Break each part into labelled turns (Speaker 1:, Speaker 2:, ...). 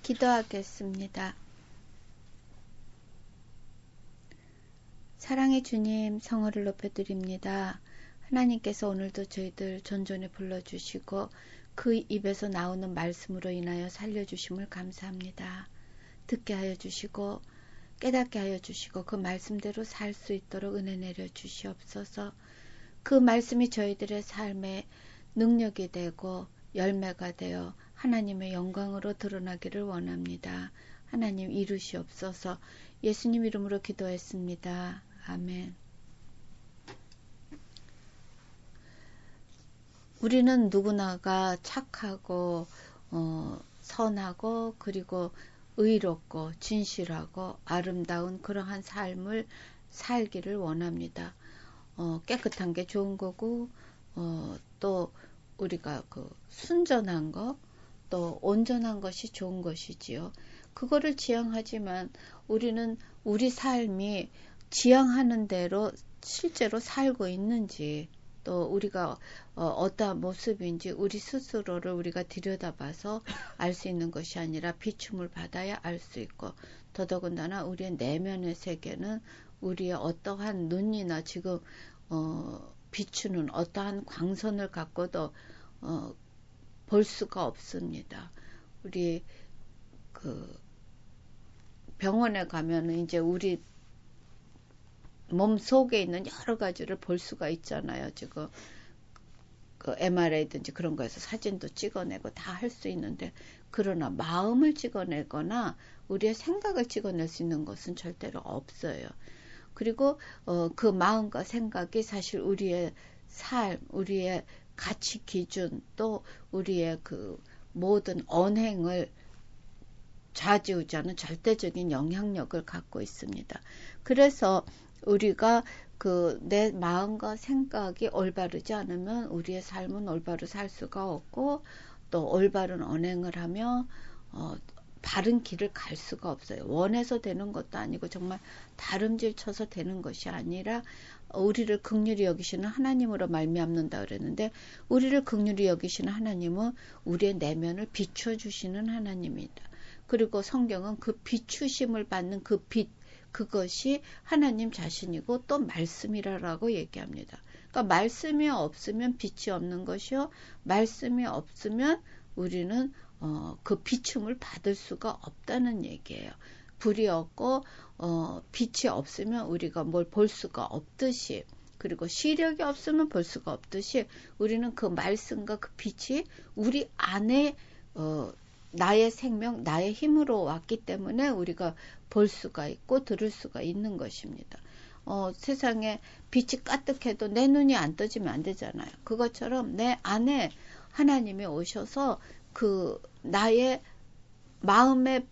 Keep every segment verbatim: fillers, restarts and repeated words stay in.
Speaker 1: 기도하겠습니다. 사랑의 주님, 성호를 높여드립니다. 하나님께서 오늘도 저희들 전전에 불러주시고 그 입에서 나오는 말씀으로 인하여 살려주심을 감사합니다. 듣게 하여 주시고 깨닫게 하여 주시고 그 말씀대로 살 수 있도록 은혜 내려 주시옵소서. 그 말씀이 저희들의 삶에 능력이 되고 열매가 되어 하나님의 영광으로 드러나기를 원합니다. 하나님 이루시옵소서. 예수님 이름으로 기도했습니다. 아멘. 우리는 누구나가 착하고 어, 선하고 그리고 의롭고 진실하고 아름다운 그러한 삶을 살기를 원합니다. 어, 깨끗한 게 좋은 거고 어, 또 우리가 그 순전한 거 또 온전한 것이 좋은 것이지요. 그거를 지향하지만 우리는 우리 삶이 지향하는 대로 실제로 살고 있는지 또 우리가 어, 어떠한 모습인지 우리 스스로를 우리가 들여다봐서 알 수 있는 것이 아니라 비춤을 받아야 알 수 있고 더더군다나 우리의 내면의 세계는 우리의 어떠한 눈이나 지금 어, 비추는 어떠한 광선을 갖고도 어, 볼 수가 없습니다. 우리 그 병원에 가면은 이제 우리 몸 속에 있는 여러 가지를 볼 수가 있잖아요. 지금 그 엠알아이든지 그런 거에서 사진도 찍어내고 다 할 수 있는데 그러나 마음을 찍어내거나 우리의 생각을 찍어낼 수 있는 것은 절대로 없어요. 그리고 어, 그 마음과 생각이 사실 우리의 삶, 우리의 가치 기준 또 우리의 그 모든 언행을 좌지우지하는 절대적인 영향력을 갖고 있습니다. 그래서 우리가 그 내 마음과 생각이 올바르지 않으면 우리의 삶은 올바로 살 수가 없고 또 올바른 언행을 하며 어, 바른 길을 갈 수가 없어요. 원해서 되는 것도 아니고 정말 다름질 쳐서 되는 것이 아니라 우리를 긍휼히 여기시는 하나님으로 말미암는다 그랬는데 우리를 긍휼히 여기시는 하나님은 우리의 내면을 비춰주시는 하나님이다. 그리고 성경은 그 비추심을 받는 그 빛 그것이 하나님 자신이고 또 말씀이라고 얘기합니다. 그러니까 말씀이 없으면 빛이 없는 것이요. 말씀이 없으면 우리는 어, 그 비춤을 받을 수가 없다는 얘기예요. 불이 없고 어, 빛이 없으면 우리가 뭘 볼 수가 없듯이 그리고 시력이 없으면 볼 수가 없듯이 우리는 그 말씀과 그 빛이 우리 안에 어, 나의 생명, 나의 힘으로 왔기 때문에 우리가 볼 수가 있고 들을 수가 있는 것입니다. 어, 세상에 빛이 까뜩해도 내 눈이 안 떠지면 안 되잖아요. 그것처럼 내 안에 하나님이 오셔서 그 나의 마음의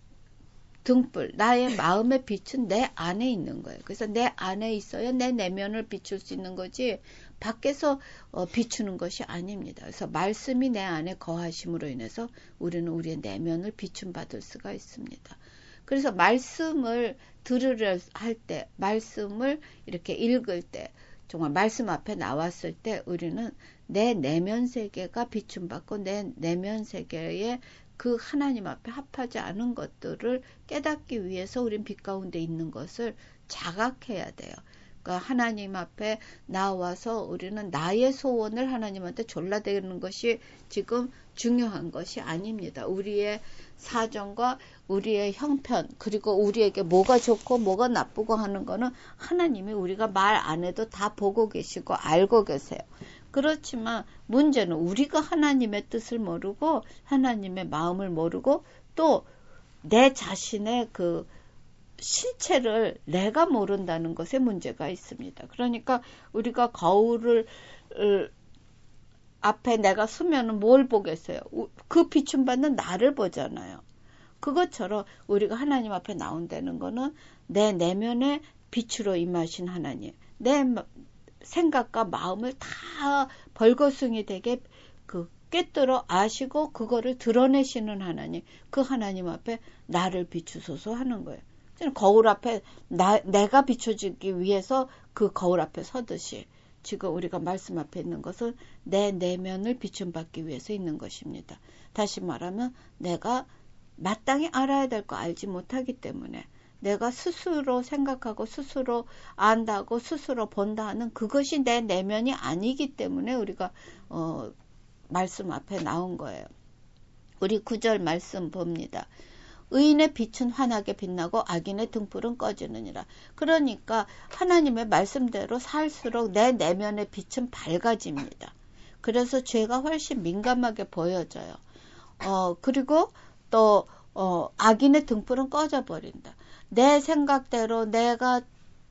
Speaker 1: 등불, 나의 마음의 빛은 내 안에 있는 거예요. 그래서 내 안에 있어야 내 내면을 비출 수 있는 거지 밖에서 어, 비추는 것이 아닙니다. 그래서 말씀이 내 안에 거하심으로 인해서 우리는 우리의 내면을 비춤받을 수가 있습니다. 그래서 말씀을 들으려 할 때, 말씀을 이렇게 읽을 때, 정말 말씀 앞에 나왔을 때 우리는 내 내면 세계가 비춤받고 내 내면 세계에 그 하나님 앞에 합하지 않은 것들을 깨닫기 위해서 우린 빛 가운데 있는 것을 자각해야 돼요. 그러니까 하나님 앞에 나와서 우리는 나의 소원을 하나님한테 졸라대는 것이 지금 중요한 것이 아닙니다. 우리의 사정과 우리의 형편 그리고 우리에게 뭐가 좋고 뭐가 나쁘고 하는 거는 하나님이 우리가 말 안 해도 다 보고 계시고 알고 계세요. 그렇지만 문제는 우리가 하나님의 뜻을 모르고 하나님의 마음을 모르고 또 내 자신의 그 실체를 내가 모른다는 것에 문제가 있습니다. 그러니까 우리가 거울을 앞에 내가 서면 뭘 보겠어요? 그 비춤받는 나를 보잖아요. 그것처럼 우리가 하나님 앞에 나온다는 거는 내 내면의 빛으로 임하신 하나님, 내 생각과 마음을 다 벌거숭이 되게 그 꿰뚫어 아시고 그거를 드러내시는 하나님, 그 하나님 앞에 나를 비추소서 하는 거예요. 거울 앞에 나, 내가 비춰지기 위해서 그 거울 앞에 서듯이 지금 우리가 말씀 앞에 있는 것은 내 내면을 비춤받기 위해서 있는 것입니다. 다시 말하면 내가 마땅히 알아야 될 거 알지 못하기 때문에 내가 스스로 생각하고 스스로 안다고 스스로 본다 하는 그것이 내 내면이 아니기 때문에 우리가 어, 말씀 앞에 나온 거예요. 우리 구절 말씀 봅니다. 의인의 빛은 환하게 빛나고 악인의 등불은 꺼지느니라. 그러니까 하나님의 말씀대로 살수록 내 내면의 빛은 밝아집니다. 그래서 죄가 훨씬 민감하게 보여져요. 어, 그리고 또 어, 악인의 등불은 꺼져버린다. 내 생각대로 내가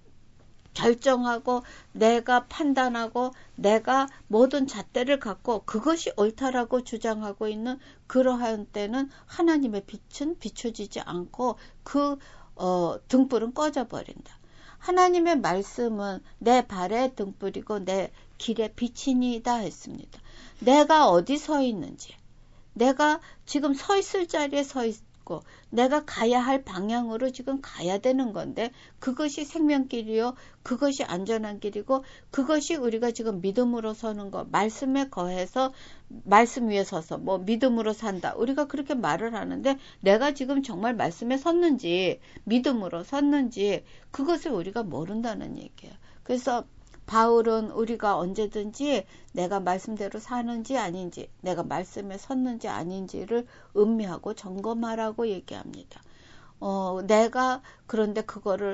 Speaker 1: 결정하고 내가 판단하고 내가 모든 잣대를 갖고 그것이 옳다라고 주장하고 있는 그러한 때는 하나님의 빛은 비춰지지 않고 그 어, 등불은 꺼져버린다. 하나님의 말씀은 내 발의 등불이고 내 길의 빛이니이다 했습니다. 내가 어디 서 있는지, 내가 지금 서 있을 자리에 서 있고 내가 가야 할 방향으로 지금 가야 되는 건데 그것이 생명길이요, 그것이 안전한 길이고 그것이 우리가 지금 믿음으로 서는 것, 말씀에 거해서 말씀 위에 서서 뭐 믿음으로 산다, 우리가 그렇게 말을 하는데 내가 지금 정말 말씀에 섰는지 믿음으로 섰는지 그것을 우리가 모른다는 얘기예요. 그래서 바울은 우리가 언제든지 내가 말씀대로 사는지 아닌지, 내가 말씀에 섰는지 아닌지를 음미하고 점검하라고 얘기합니다. 어, 내가 그런데 그거를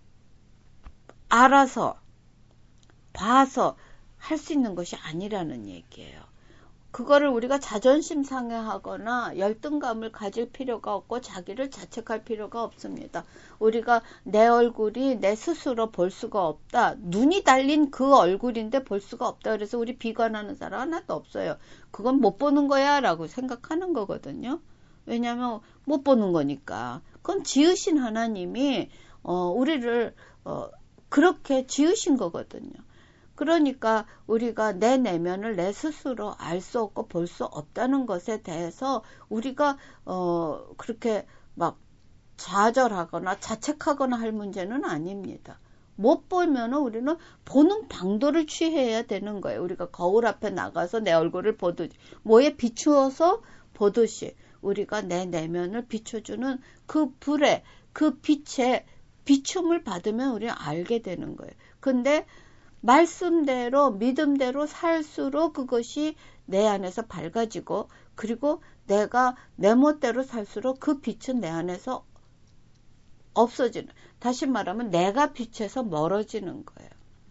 Speaker 1: 알아서 봐서 할 수 있는 것이 아니라는 얘기예요. 그거를 우리가 자존심 상해하거나 열등감을 가질 필요가 없고 자기를 자책할 필요가 없습니다. 우리가 내 얼굴이 내 스스로 볼 수가 없다. 눈이 달린 그 얼굴인데 볼 수가 없다. 그래서 우리 비관하는 사람 하나도 없어요. 그건 못 보는 거야 라고 생각하는 거거든요. 왜냐하면 못 보는 거니까. 그건 지으신 하나님이 어, 우리를 어, 그렇게 지으신 거거든요. 그러니까 우리가 내 내면을 내 스스로 알 수 없고 볼 수 없다는 것에 대해서 우리가 어 그렇게 막 좌절하거나 자책하거나 할 문제는 아닙니다. 못 보면은 우리는 보는 방도를 취해야 되는 거예요. 우리가 거울 앞에 나가서 내 얼굴을 보듯이 뭐에 비추어서 보듯이 우리가 내 내면을 비춰주는 그 불에 그 빛에 비춤을 받으면 우리는 알게 되는 거예요. 근데 말씀대로 믿음대로 살수록 그것이 내 안에서 밝아지고 그리고 내가 내 멋대로 살수록 그 빛은 내 안에서 없어지는, 다시 말하면 내가 빛에서 멀어지는 거예요.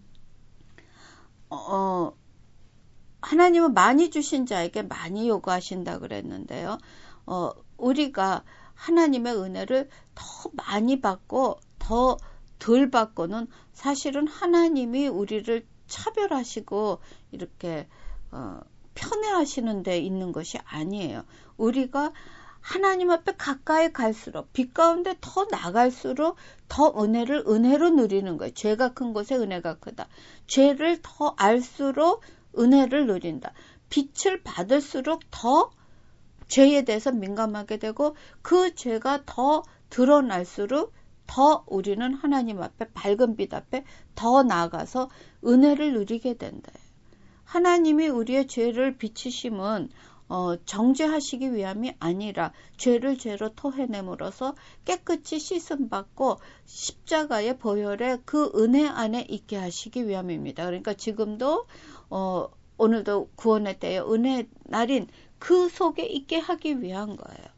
Speaker 1: 어, 하나님은 많이 주신 자에게 많이 요구하신다 그랬는데요. 어, 우리가 하나님의 은혜를 더 많이 받고 더 덜 받고는 사실은 하나님이 우리를 차별하시고 이렇게 어, 편애하시는 데 있는 것이 아니에요. 우리가 하나님 앞에 가까이 갈수록 빛 가운데 더 나갈수록 더 은혜를 은혜로 누리는 거예요. 죄가 큰 곳에 은혜가 크다. 죄를 더 알수록 은혜를 누린다. 빛을 받을수록 더 죄에 대해서 민감하게 되고 그 죄가 더 드러날수록 더 우리는 하나님 앞에 밝은 빛 앞에 더 나아가서 은혜를 누리게 된다. 하나님이 우리의 죄를 비추심은 어, 정죄하시기 위함이 아니라 죄를 죄로 토해냄으로써 깨끗이 씻음받고 십자가의 보혈에 그 은혜 안에 있게 하시기 위함입니다. 그러니까 지금도 어, 오늘도 구원의 때에 은혜 날인 그 속에 있게 하기 위한 거예요.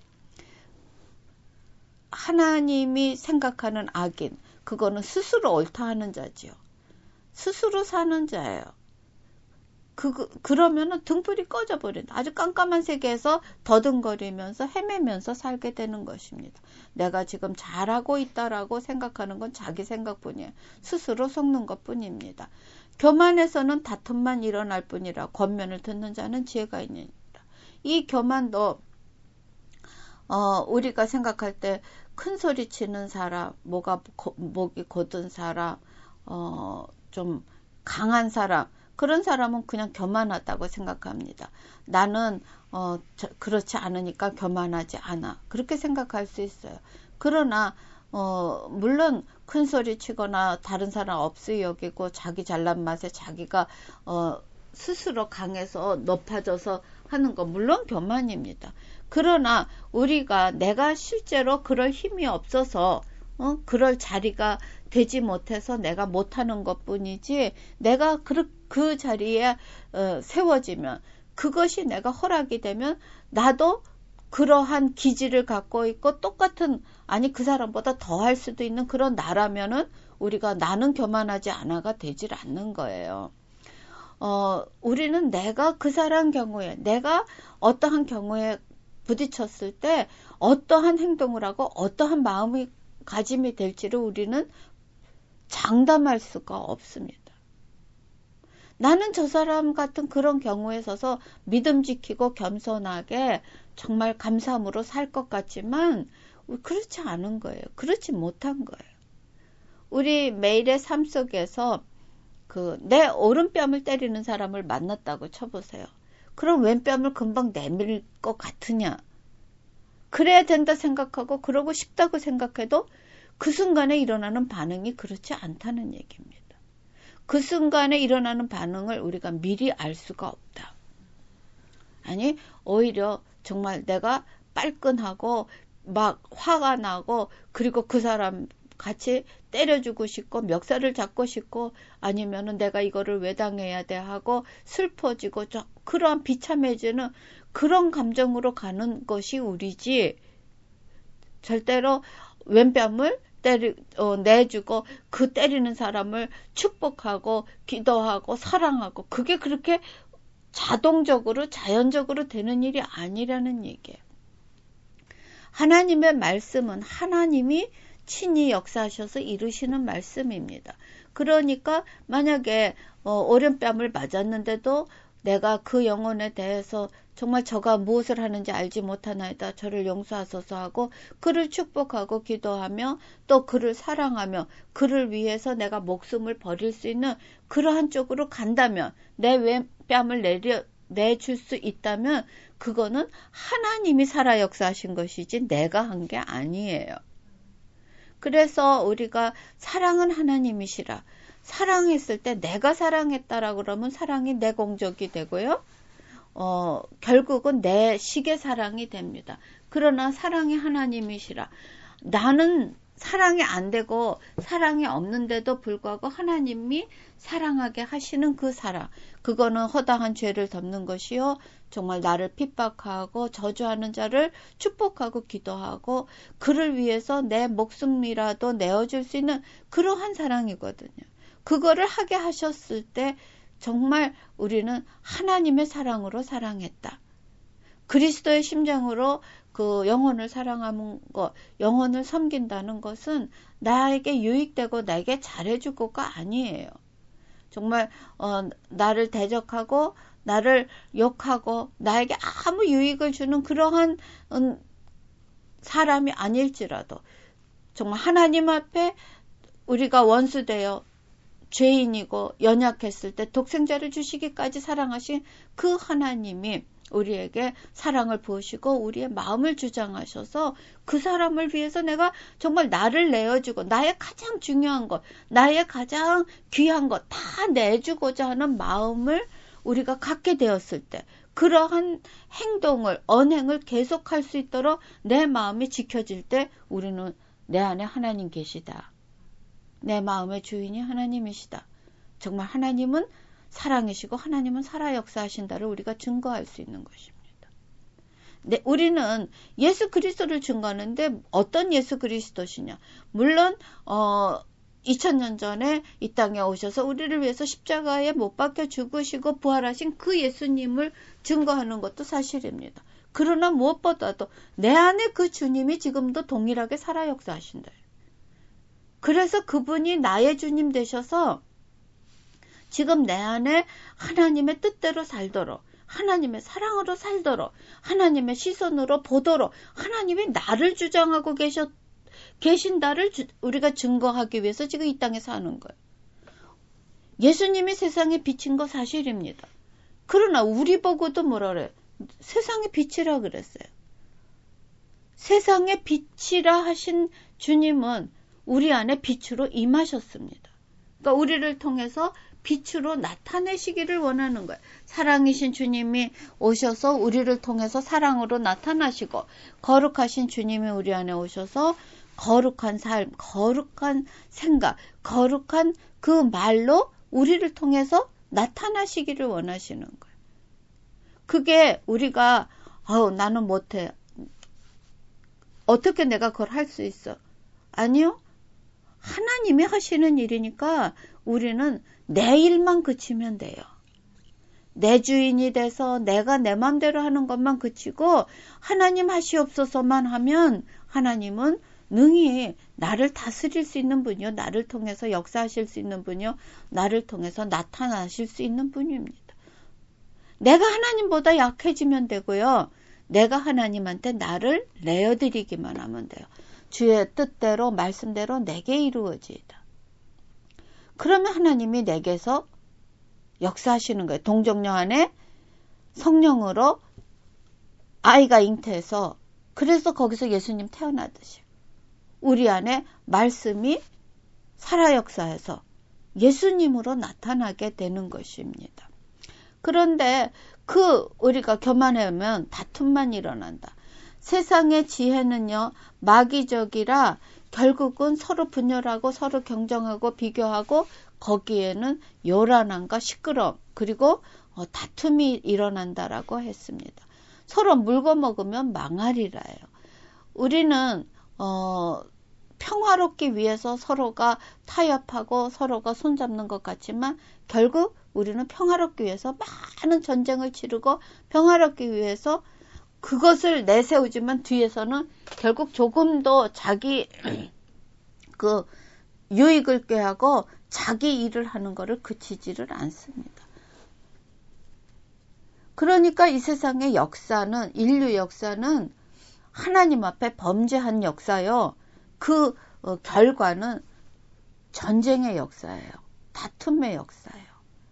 Speaker 1: 하나님이 생각하는 악인, 그거는 스스로 옳다 하는 자지요. 스스로 사는 자예요. 그, 그러면은 등불이 꺼져버린다. 아주 깜깜한 세계에서 더듬거리면서 헤매면서 살게 되는 것입니다. 내가 지금 잘하고 있다라고 생각하는 건 자기 생각뿐이에요. 스스로 속는 것뿐입니다. 교만에서는 다툼만 일어날 뿐이라 권면을 듣는 자는 지혜가 있느니라. 이 교만도 어, 우리가 생각할 때 큰 소리 치는 사람, 뭐가, 고, 목이 곧은 사람, 어, 좀 강한 사람, 그런 사람은 그냥 교만하다고 생각합니다. 나는, 어, 저, 그렇지 않으니까 교만하지 않아. 그렇게 생각할 수 있어요. 그러나, 어, 물론 큰 소리 치거나 다른 사람 없이 여기고 자기 잘난 맛에 자기가, 어, 스스로 강해서 높아져서 하는 거 물론 교만입니다. 그러나 우리가 내가 실제로 그럴 힘이 없어서 어? 그럴 자리가 되지 못해서 내가 못하는 것뿐이지 내가 그, 그 자리에 어, 세워지면 그것이 내가 허락이 되면 나도 그러한 기질을 갖고 있고 똑같은 아니 그 사람보다 더 할 수도 있는 그런 나라면은 우리가 나는 교만하지 않아가 되질 않는 거예요. 어, 우리는 내가 그 사람 경우에 내가 어떠한 경우에 부딪혔을 때 어떠한 행동을 하고 어떠한 마음이 가짐이 될지를 우리는 장담할 수가 없습니다. 나는 저 사람 같은 그런 경우에 서서 믿음 지키고 겸손하게 정말 감사함으로 살 것 같지만 그렇지 않은 거예요. 그렇지 못한 거예요. 우리 매일의 삶 속에서 그 내 오른뺨을 때리는 사람을 만났다고 쳐보세요. 그럼 왼뺨을 금방 내밀 것 같으냐? 그래야 된다 생각하고 그러고 싶다고 생각해도 그 순간에 일어나는 반응이 그렇지 않다는 얘기입니다. 그 순간에 일어나는 반응을 우리가 미리 알 수가 없다. 아니 오히려 정말 내가 빨끈하고 막 화가 나고 그리고 그 사람 같이 때려주고 싶고 멱살을 잡고 싶고 아니면은 내가 이거를 왜 당해야 돼 하고 슬퍼지고 저, 그러한 비참해지는 그런 감정으로 가는 것이 우리지 절대로 왼뺨을 때리, 어, 내주고 그 때리는 사람을 축복하고 기도하고 사랑하고 그게 그렇게 자동적으로 자연적으로 되는 일이 아니라는 얘기예요. 하나님의 말씀은 하나님이 친히 역사하셔서 이루시는 말씀입니다. 그러니까 만약에 어, 오른뺨을 맞았는데도 내가 그 영혼에 대해서 정말 저가 무엇을 하는지 알지 못하나이다. 저를 용서하소서 하고 그를 축복하고 기도하며 또 그를 사랑하며 그를 위해서 내가 목숨을 버릴 수 있는 그러한 쪽으로 간다면 내 왼뺨을 내려, 내줄 수 있다면 그거는 하나님이 살아 역사하신 것이지 내가 한 게 아니에요. 그래서 우리가 사랑은 하나님이시라. 사랑했을 때 내가 사랑했다라고 그러면 사랑이 내공적이 되고요. 어, 결국은 내 식의 사랑이 됩니다. 그러나 사랑이 하나님이시라. 나는 사랑이 안 되고 사랑이 없는데도 불구하고 하나님이 사랑하게 하시는 그 사랑. 그거는 허다한 죄를 덮는 것이요. 정말 나를 핍박하고 저주하는 자를 축복하고 기도하고 그를 위해서 내 목숨이라도 내어줄 수 있는 그러한 사랑이거든요. 그거를 하게 하셨을 때 정말 우리는 하나님의 사랑으로 사랑했다. 그리스도의 심정으로 그 영혼을 사랑하는 것, 영혼을 섬긴다는 것은 나에게 유익되고 나에게 잘해주고가 아니에요. 정말 어, 나를 대적하고 나를 욕하고 나에게 아무 유익을 주는 그러한 음, 사람이 아닐지라도 정말 하나님 앞에 우리가 원수되어 죄인이고 연약했을 때 독생자를 주시기까지 사랑하신 그 하나님이 우리에게 사랑을 부으시고 우리의 마음을 주장하셔서 그 사람을 위해서 내가 정말 나를 내어주고 나의 가장 중요한 것, 나의 가장 귀한 것 다 내주고자 하는 마음을 우리가 갖게 되었을 때 그러한 행동을, 언행을 계속할 수 있도록 내 마음이 지켜질 때 우리는 내 안에 하나님 계시다. 내 마음의 주인이 하나님이시다. 정말 하나님은 사랑이시고 하나님은 살아 역사하신다를 우리가 증거할 수 있는 것입니다. 네, 우리는 예수 그리스도를 증거하는데 어떤 예수 그리스도시냐? 물론 어, 이천 년 전에 이 땅에 오셔서 우리를 위해서 십자가에 못 박혀 죽으시고 부활하신 그 예수님을 증거하는 것도 사실입니다. 그러나 무엇보다도 내 안에 그 주님이 지금도 동일하게 살아 역사하신다. 그래서 그분이 나의 주님 되셔서 지금 내 안에 하나님의 뜻대로 살도록 하나님의 사랑으로 살도록 하나님의 시선으로 보도록 하나님이 나를 주장하고 계셨, 계신다를 주, 우리가 증거하기 위해서 지금 이 땅에 사는 거예요. 예수님이 세상에 비친 거 사실입니다. 그러나 우리 보고도 뭐라 그래요? 세상의 빛이라 그랬어요. 세상의 빛이라 하신 주님은 우리 안에 빛으로 임하셨습니다. 그러니까 우리를 통해서 빛으로 나타내시기를 원하는 거예요. 사랑이신 주님이 오셔서 우리를 통해서 사랑으로 나타나시고, 거룩하신 주님이 우리 안에 오셔서 거룩한 삶, 거룩한 생각, 거룩한 그 말로 우리를 통해서 나타나시기를 원하시는 거예요. 그게 우리가 어, 나는 못해. 어떻게 내가 그걸 할 수 있어? 아니요. 하나님이 하시는 일이니까 우리는 내 일만 그치면 돼요. 내 주인이 돼서 내가 내 맘대로 하는 것만 그치고 하나님 하시옵소서만 하면 하나님은 능히 나를 다스릴 수 있는 분이요. 나를 통해서 역사하실 수 있는 분이요. 나를 통해서 나타나실 수 있는 분입니다. 내가 하나님보다 약해지면 되고요. 내가 하나님한테 나를 내어드리기만 하면 돼요. 주의 뜻대로 말씀대로 내게 이루어지이다. 그러면 하나님이 내게서 역사하시는 거예요. 동정녀 안에 성령으로 아이가 잉태해서, 그래서 거기서 예수님 태어나듯이 우리 안에 말씀이 살아 역사해서 예수님으로 나타나게 되는 것입니다. 그런데 그 우리가 교만하면 다툼만 일어난다. 세상의 지혜는요, 마귀적이라 결국은 서로 분열하고 서로 경쟁하고 비교하고 거기에는 요란함과 시끄러움 그리고 어, 다툼이 일어난다라고 했습니다. 서로 물고 먹으면 망하리라요. 우리는 어, 평화롭기 위해서 서로가 타협하고 서로가 손잡는 것 같지만 결국 우리는 평화롭기 위해서 많은 전쟁을 치르고 평화롭기 위해서 그것을 내세우지만 뒤에서는 결국 조금 더 자기 그 유익을 꾀하고 자기 일을 하는 것을 그치지를 않습니다. 그러니까 이 세상의 역사는, 인류 역사는 하나님 앞에 범죄한 역사요. 그 어, 결과는 전쟁의 역사예요. 다툼의 역사예요.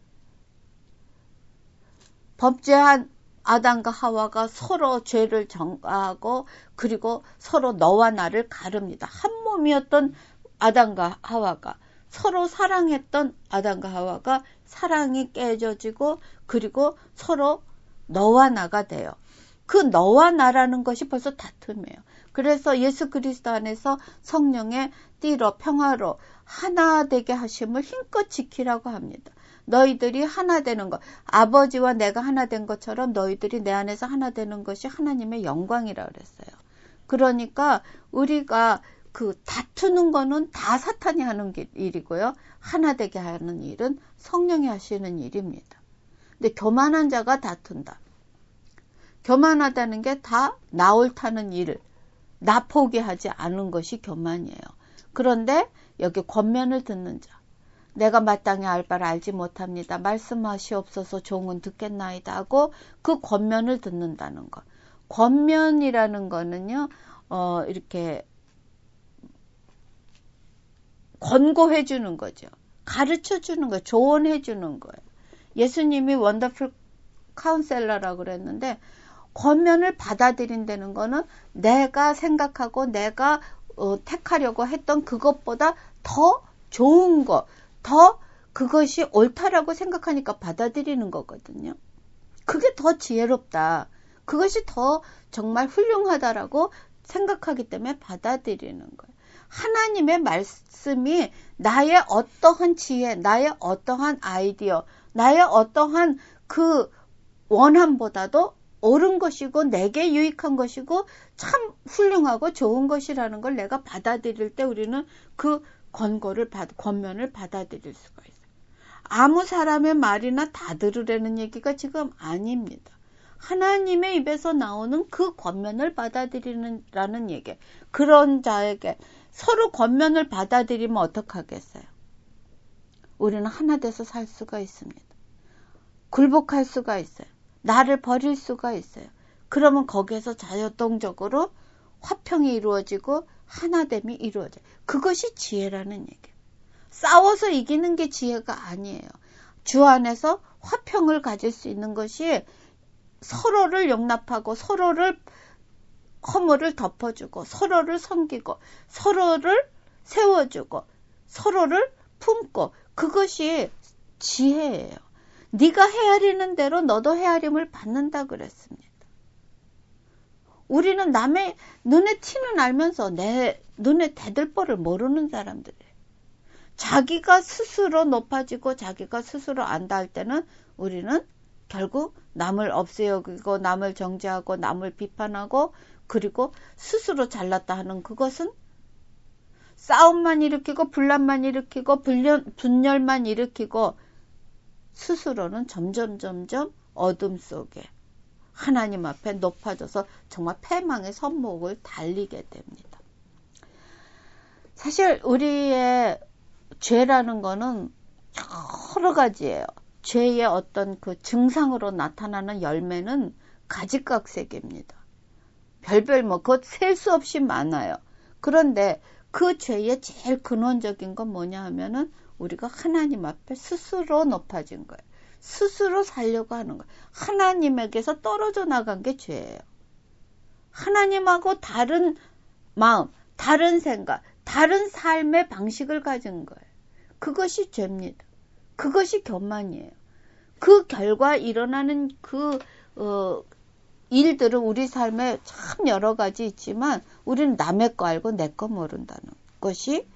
Speaker 1: 범죄한 아담과 하와가 서로 죄를 전가하고 그리고 서로 너와 나를 가릅니다. 한 몸이었던 아담과 하와가, 서로 사랑했던 아담과 하와가 사랑이 깨져지고 그리고 서로 너와 나가 돼요. 그 너와 나라는 것이 벌써 다툼이에요. 그래서 예수 그리스도 안에서 성령의 띠로 평화로 하나 되게 하심을 힘껏 지키라고 합니다. 너희들이 하나 되는 것, 아버지와 내가 하나 된 것처럼 너희들이 내 안에서 하나 되는 것이 하나님의 영광이라고 그랬어요. 그러니까 우리가 그 다투는 거는 다 사탄이 하는 일이고요. 하나 되게 하는 일은 성령이 하시는 일입니다. 근데 교만한 자가 다툰다. 교만하다는 게 다 나 옳다는 일, 나 포기하지 않은 것이 교만이에요. 그런데 여기 권면을 듣는 자, 내가 마땅히 알 바를 알지 못합니다. 말씀하시옵소서 종은 듣겠나이다 하고 그 권면을 듣는다는 것. 권면이라는 거는요, 어, 이렇게 권고해 주는 거죠. 가르쳐 주는 거예요. 조언해 주는 거예요. 예수님이 원더풀 카운셀러라고 그랬는데, 권면을 받아들인다는 거는 내가 생각하고 내가 어, 택하려고 했던 그것보다 더 좋은 거, 더 그것이 옳다라고 생각하니까 받아들이는 거거든요. 그게 더 지혜롭다. 그것이 더 정말 훌륭하다라고 생각하기 때문에 받아들이는 거예요. 하나님의 말씀이 나의 어떠한 지혜, 나의 어떠한 아이디어, 나의 어떠한 그 원함보다도 옳은 것이고 내게 유익한 것이고 참 훌륭하고 좋은 것이라는 걸 내가 받아들일 때 우리는 그 권고를 받, 권면을 받아들일 수가 있어요. 아무 사람의 말이나 다 들으라는 얘기가 지금 아닙니다. 하나님의 입에서 나오는 그 권면을 받아들이라는 얘기. 그런 자에게 서로 권면을 받아들이면 어떡하겠어요? 우리는 하나 돼서 살 수가 있습니다. 굴복할 수가 있어요. 나를 버릴 수가 있어요. 그러면 거기에서 자유동적으로 화평이 이루어지고 하나됨이 이루어져요. 그것이 지혜라는 얘기예요. 싸워서 이기는 게 지혜가 아니에요. 주 안에서 화평을 가질 수 있는 것이 서로를 용납하고 서로를 허물을 덮어주고 서로를 섬기고 서로를 세워주고 서로를 품고 그것이 지혜예요. 네가 헤아리는 대로 너도 헤아림을 받는다 그랬습니다. 우리는 남의 눈에 티는 알면서 내 눈에 대들보를 모르는 사람들이에요. 자기가 스스로 높아지고 자기가 스스로 안다 할 때는 우리는 결국 남을 없애여기고 남을 정죄하고 남을 비판하고 그리고 스스로 잘났다 하는 그것은 싸움만 일으키고 분란만 일으키고 분열, 분열만 일으키고 스스로는 점점 점점 어둠 속에 하나님 앞에 높아져서 정말 패망의 선목을 달리게 됩니다. 사실 우리의 죄라는 거는 여러 가지예요. 죄의 어떤 그 증상으로 나타나는 열매는 가지각색입니다. 별별 뭐 그것 셀 수 없이 많아요. 그런데 그 죄의 제일 근원적인 건 뭐냐 하면은 우리가 하나님 앞에 스스로 높아진 거예요. 스스로 살려고 하는 거예요. 하나님에게서 떨어져 나간 게 죄예요. 하나님하고 다른 마음, 다른 생각, 다른 삶의 방식을 가진 거예요. 그것이 죄입니다. 그것이 교만이에요. 그 결과 일어나는 그 어, 일들은 우리 삶에 참 여러 가지 있지만 우리는 남의 거 알고 내 거 모른다는 것이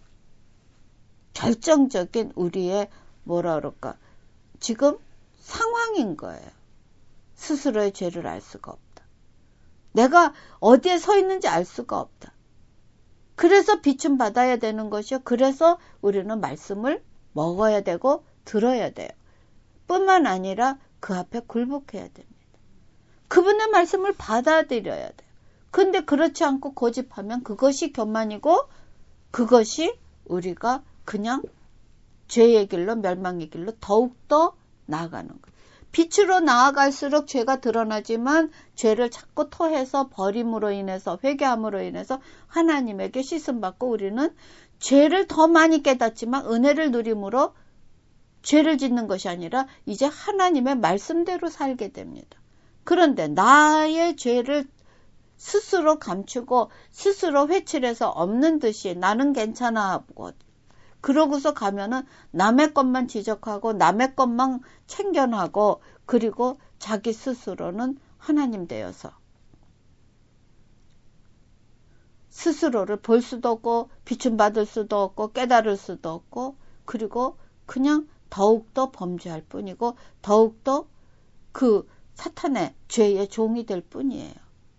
Speaker 1: 결정적인 우리의 뭐라 그럴까 지금 상황인 거예요. 스스로의 죄를 알 수가 없다. 내가 어디에 서 있는지 알 수가 없다. 그래서 비춤 받아야 되는 것이요. 그래서 우리는 말씀을 먹어야 되고 들어야 돼요. 뿐만 아니라 그 앞에 굴복해야 됩니다. 그분의 말씀을 받아들여야 돼요. 근데 그렇지 않고 고집하면 그것이 교만이고 그것이 우리가 그냥 죄의 길로 멸망의 길로 더욱더 나아가는 거예요. 빛으로 나아갈수록 죄가 드러나지만 죄를 자꾸 토해서 버림으로 인해서 회개함으로 인해서 하나님에게 씻음받고 우리는 죄를 더 많이 깨닫지만 은혜를 누림으로 죄를 짓는 것이 아니라 이제 하나님의 말씀대로 살게 됩니다. 그런데 나의 죄를 스스로 감추고 스스로 회칠해서 없는 듯이 나는 괜찮아 하고 그러고서 가면은 남의 것만 지적하고 남의 것만 챙겨나고 그리고 자기 스스로는 하나님 되어서 스스로를 볼 수도 없고 비춤받을 수도 없고 깨달을 수도 없고 그리고 그냥 더욱더 범죄할 뿐이고 더욱더 그 사탄의 죄의 종이 될 뿐이에요.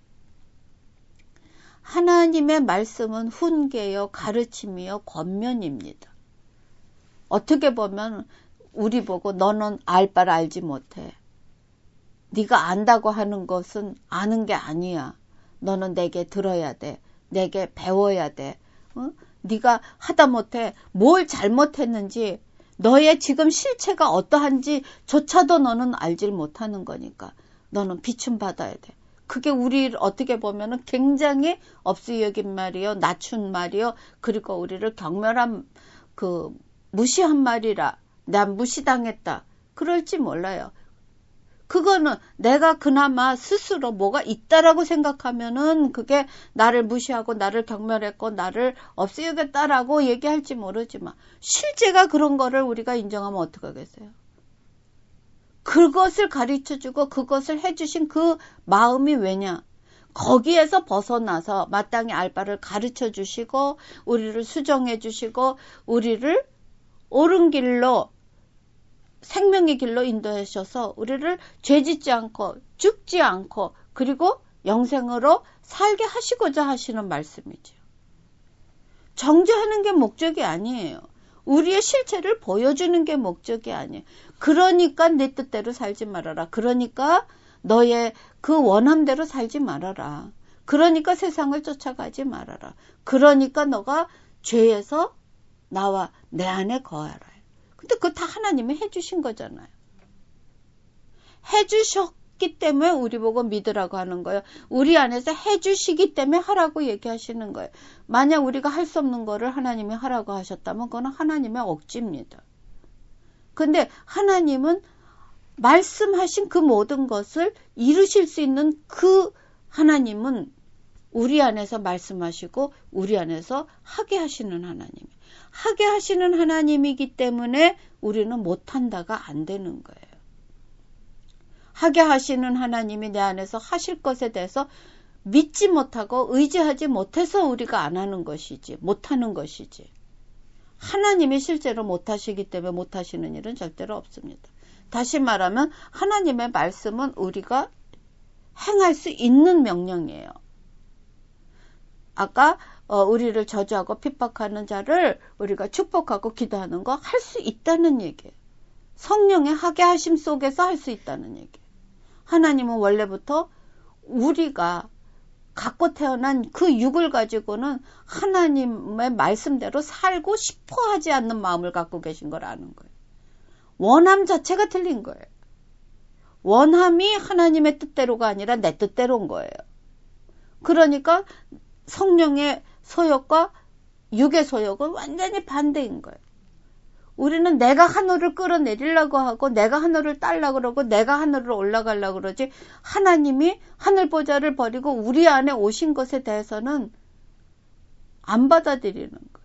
Speaker 1: 하나님의 말씀은 훈계요 가르침이요 권면입니다. 어떻게 보면 우리 보고 너는 알 바를 알지 못해. 네가 안다고 하는 것은 아는 게 아니야. 너는 내게 들어야 돼. 내게 배워야 돼. 어? 네가 하다 못해 뭘 잘못했는지 너의 지금 실체가 어떠한지 조차도 너는 알질 못하는 거니까 너는 비춤 받아야 돼. 그게 우리를 어떻게 보면은 굉장히 업수 여긴 말이요, 낮춘 말이요, 그리고 우리를 경멸한 그 무시한 말이라, 난 무시당했다. 그럴지 몰라요. 그거는 내가 그나마 스스로 뭐가 있다라고 생각하면은 그게 나를 무시하고 나를 경멸했고 나를 없애 여겼다라고 얘기할지 모르지만 실제가 그런 거를 우리가 인정하면 어떡하겠어요? 그것을 가르쳐주고 그것을 해주신 그 마음이 왜냐? 거기에서 벗어나서 마땅히 알 바를 가르쳐주시고 우리를 수정해주시고 우리를 옳은 길로 생명의 길로 인도하셔서 우리를 죄짓지 않고 죽지 않고 그리고 영생으로 살게 하시고자 하시는 말씀이죠. 정죄하는 게 목적이 아니에요. 우리의 실체를 보여주는 게 목적이 아니에요. 그러니까 내 뜻대로 살지 말아라. 그러니까 너의 그 원함대로 살지 말아라. 그러니까 세상을 쫓아가지 말아라. 그러니까 너가 죄에서 나와 내 안에 거하라. 근데 그거 다 하나님이 해주신 거잖아요. 해주셨기 때문에 우리 보고 믿으라고 하는 거예요. 우리 안에서 해주시기 때문에 하라고 얘기하시는 거예요. 만약 우리가 할 수 없는 거를 하나님이 하라고 하셨다면 그건 하나님의 억지입니다. 근데 하나님은 말씀하신 그 모든 것을 이루실 수 있는 그 하나님은 우리 안에서 말씀하시고 우리 안에서 하게 하시는 하나님. 하게 하시는 하나님이기 때문에 우리는 못한다가 안 되는 거예요. 하게 하시는 하나님이 내 안에서 하실 것에 대해서 믿지 못하고 의지하지 못해서 우리가 안 하는 것이지, 못하는 것이지. 하나님이 실제로 못하시기 때문에 못하시는 일은 절대로 없습니다. 다시 말하면 하나님의 말씀은 우리가 행할 수 있는 명령이에요. 아까 어, 우리를 저주하고 핍박하는 자를 우리가 축복하고 기도하는 거 할 수 있다는 얘기예요. 성령의 하게 하심 속에서 할 수 있다는 얘기예요. 하나님은 원래부터 우리가 갖고 태어난 그 육을 가지고는 하나님의 말씀대로 살고 싶어 하지 않는 마음을 갖고 계신 걸 아는 거예요. 원함 자체가 틀린 거예요. 원함이 하나님의 뜻대로가 아니라 내 뜻대로인 거예요. 그러니까 성령의 소욕과 육의 소욕은 완전히 반대인 거예요. 우리는 내가 하늘을 끌어내리려고 하고 내가 하늘을 따려고 그러고 내가 하늘을 올라가려고 그러지 하나님이 하늘 보좌를 버리고 우리 안에 오신 것에 대해서는 안 받아들이는 거예요.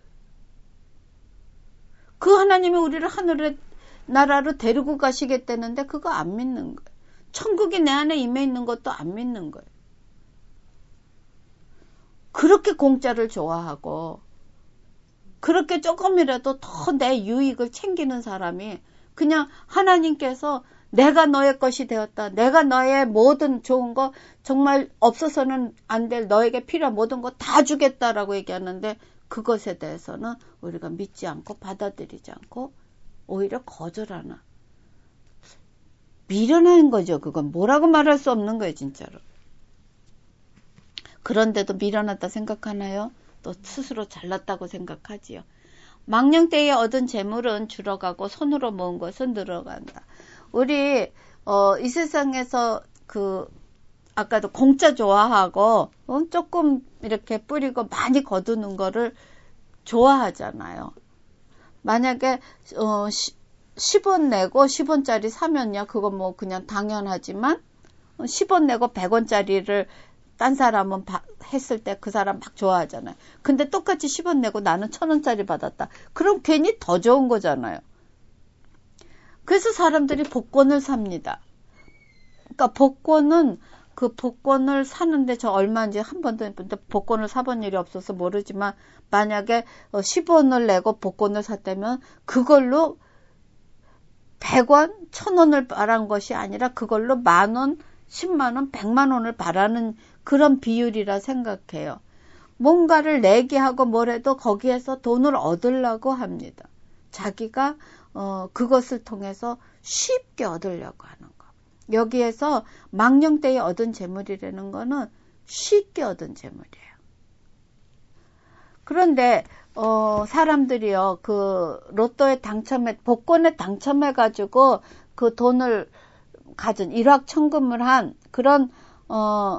Speaker 1: 그 하나님이 우리를 하늘의 나라로 데리고 가시겠다는데 그거 안 믿는 거예요. 천국이 내 안에 임해 있는 것도 안 믿는 거예요. 그렇게 공짜를 좋아하고 그렇게 조금이라도 더 내 유익을 챙기는 사람이 그냥 하나님께서 내가 너의 것이 되었다. 내가 너의 모든 좋은 거 정말 없어서는 안 될 너에게 필요한 모든 거 다 주겠다라고 얘기하는데 그것에 대해서는 우리가 믿지 않고 받아들이지 않고 오히려 거절하나. 미련한 거죠. 그건 뭐라고 말할 수 없는 거예요. 진짜로. 그런데도 미련하다 생각하나요? 또 스스로 잘났다고 생각하지요. 망령 때에 얻은 재물은 줄어가고 손으로 모은 것은 늘어간다. 우리 어, 이 세상에서 그 아까도 공짜 좋아하고 어, 조금 이렇게 뿌리고 많이 거두는 거를 좋아하잖아요. 만약에 어, 십 원 내고 십 원짜리 사면요. 그건 뭐 그냥 당연하지만 십 원 내고 백 원짜리를 딴 사람은 바, 했을 때 그 사람 막 좋아하잖아요. 근데 똑같이 십 원 내고 나는 천 원짜리 받았다. 그럼 괜히 더 좋은 거잖아요. 그래서 사람들이 복권을 삽니다. 그러니까 복권은 그 복권을 사는데 저 얼마인지 한 번도 복권을 사본 일이 없어서 모르지만 만약에 십 원을 내고 복권을 샀다면 그걸로 백 원, 천 원을 바란 것이 아니라 그걸로 만 원, 십만 원, 백만 원을 바라는 그런 비율이라 생각해요. 뭔가를 내게 하고 뭐래도 거기에서 돈을 얻으려고 합니다. 자기가 어, 그것을 통해서 쉽게 얻으려고 하는 거. 여기에서 망령 때에 얻은 재물이라는 거는 쉽게 얻은 재물이에요. 그런데 어, 사람들이요, 그 로또에 당첨해, 복권에 당첨해가지고 그 돈을 가진 일확천금을 한 그런 어,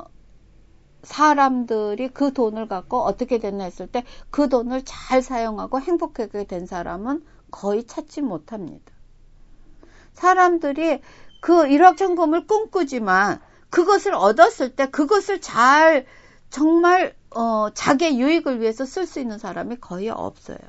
Speaker 1: 사람들이 그 돈을 갖고 어떻게 됐나 했을 때 그 돈을 잘 사용하고 행복하게 된 사람은 거의 찾지 못합니다. 사람들이 그 일확천금을 꿈꾸지만 그것을 얻었을 때 그것을 잘 정말 어, 자기의 유익을 위해서 쓸 수 있는 사람이 거의 없어요.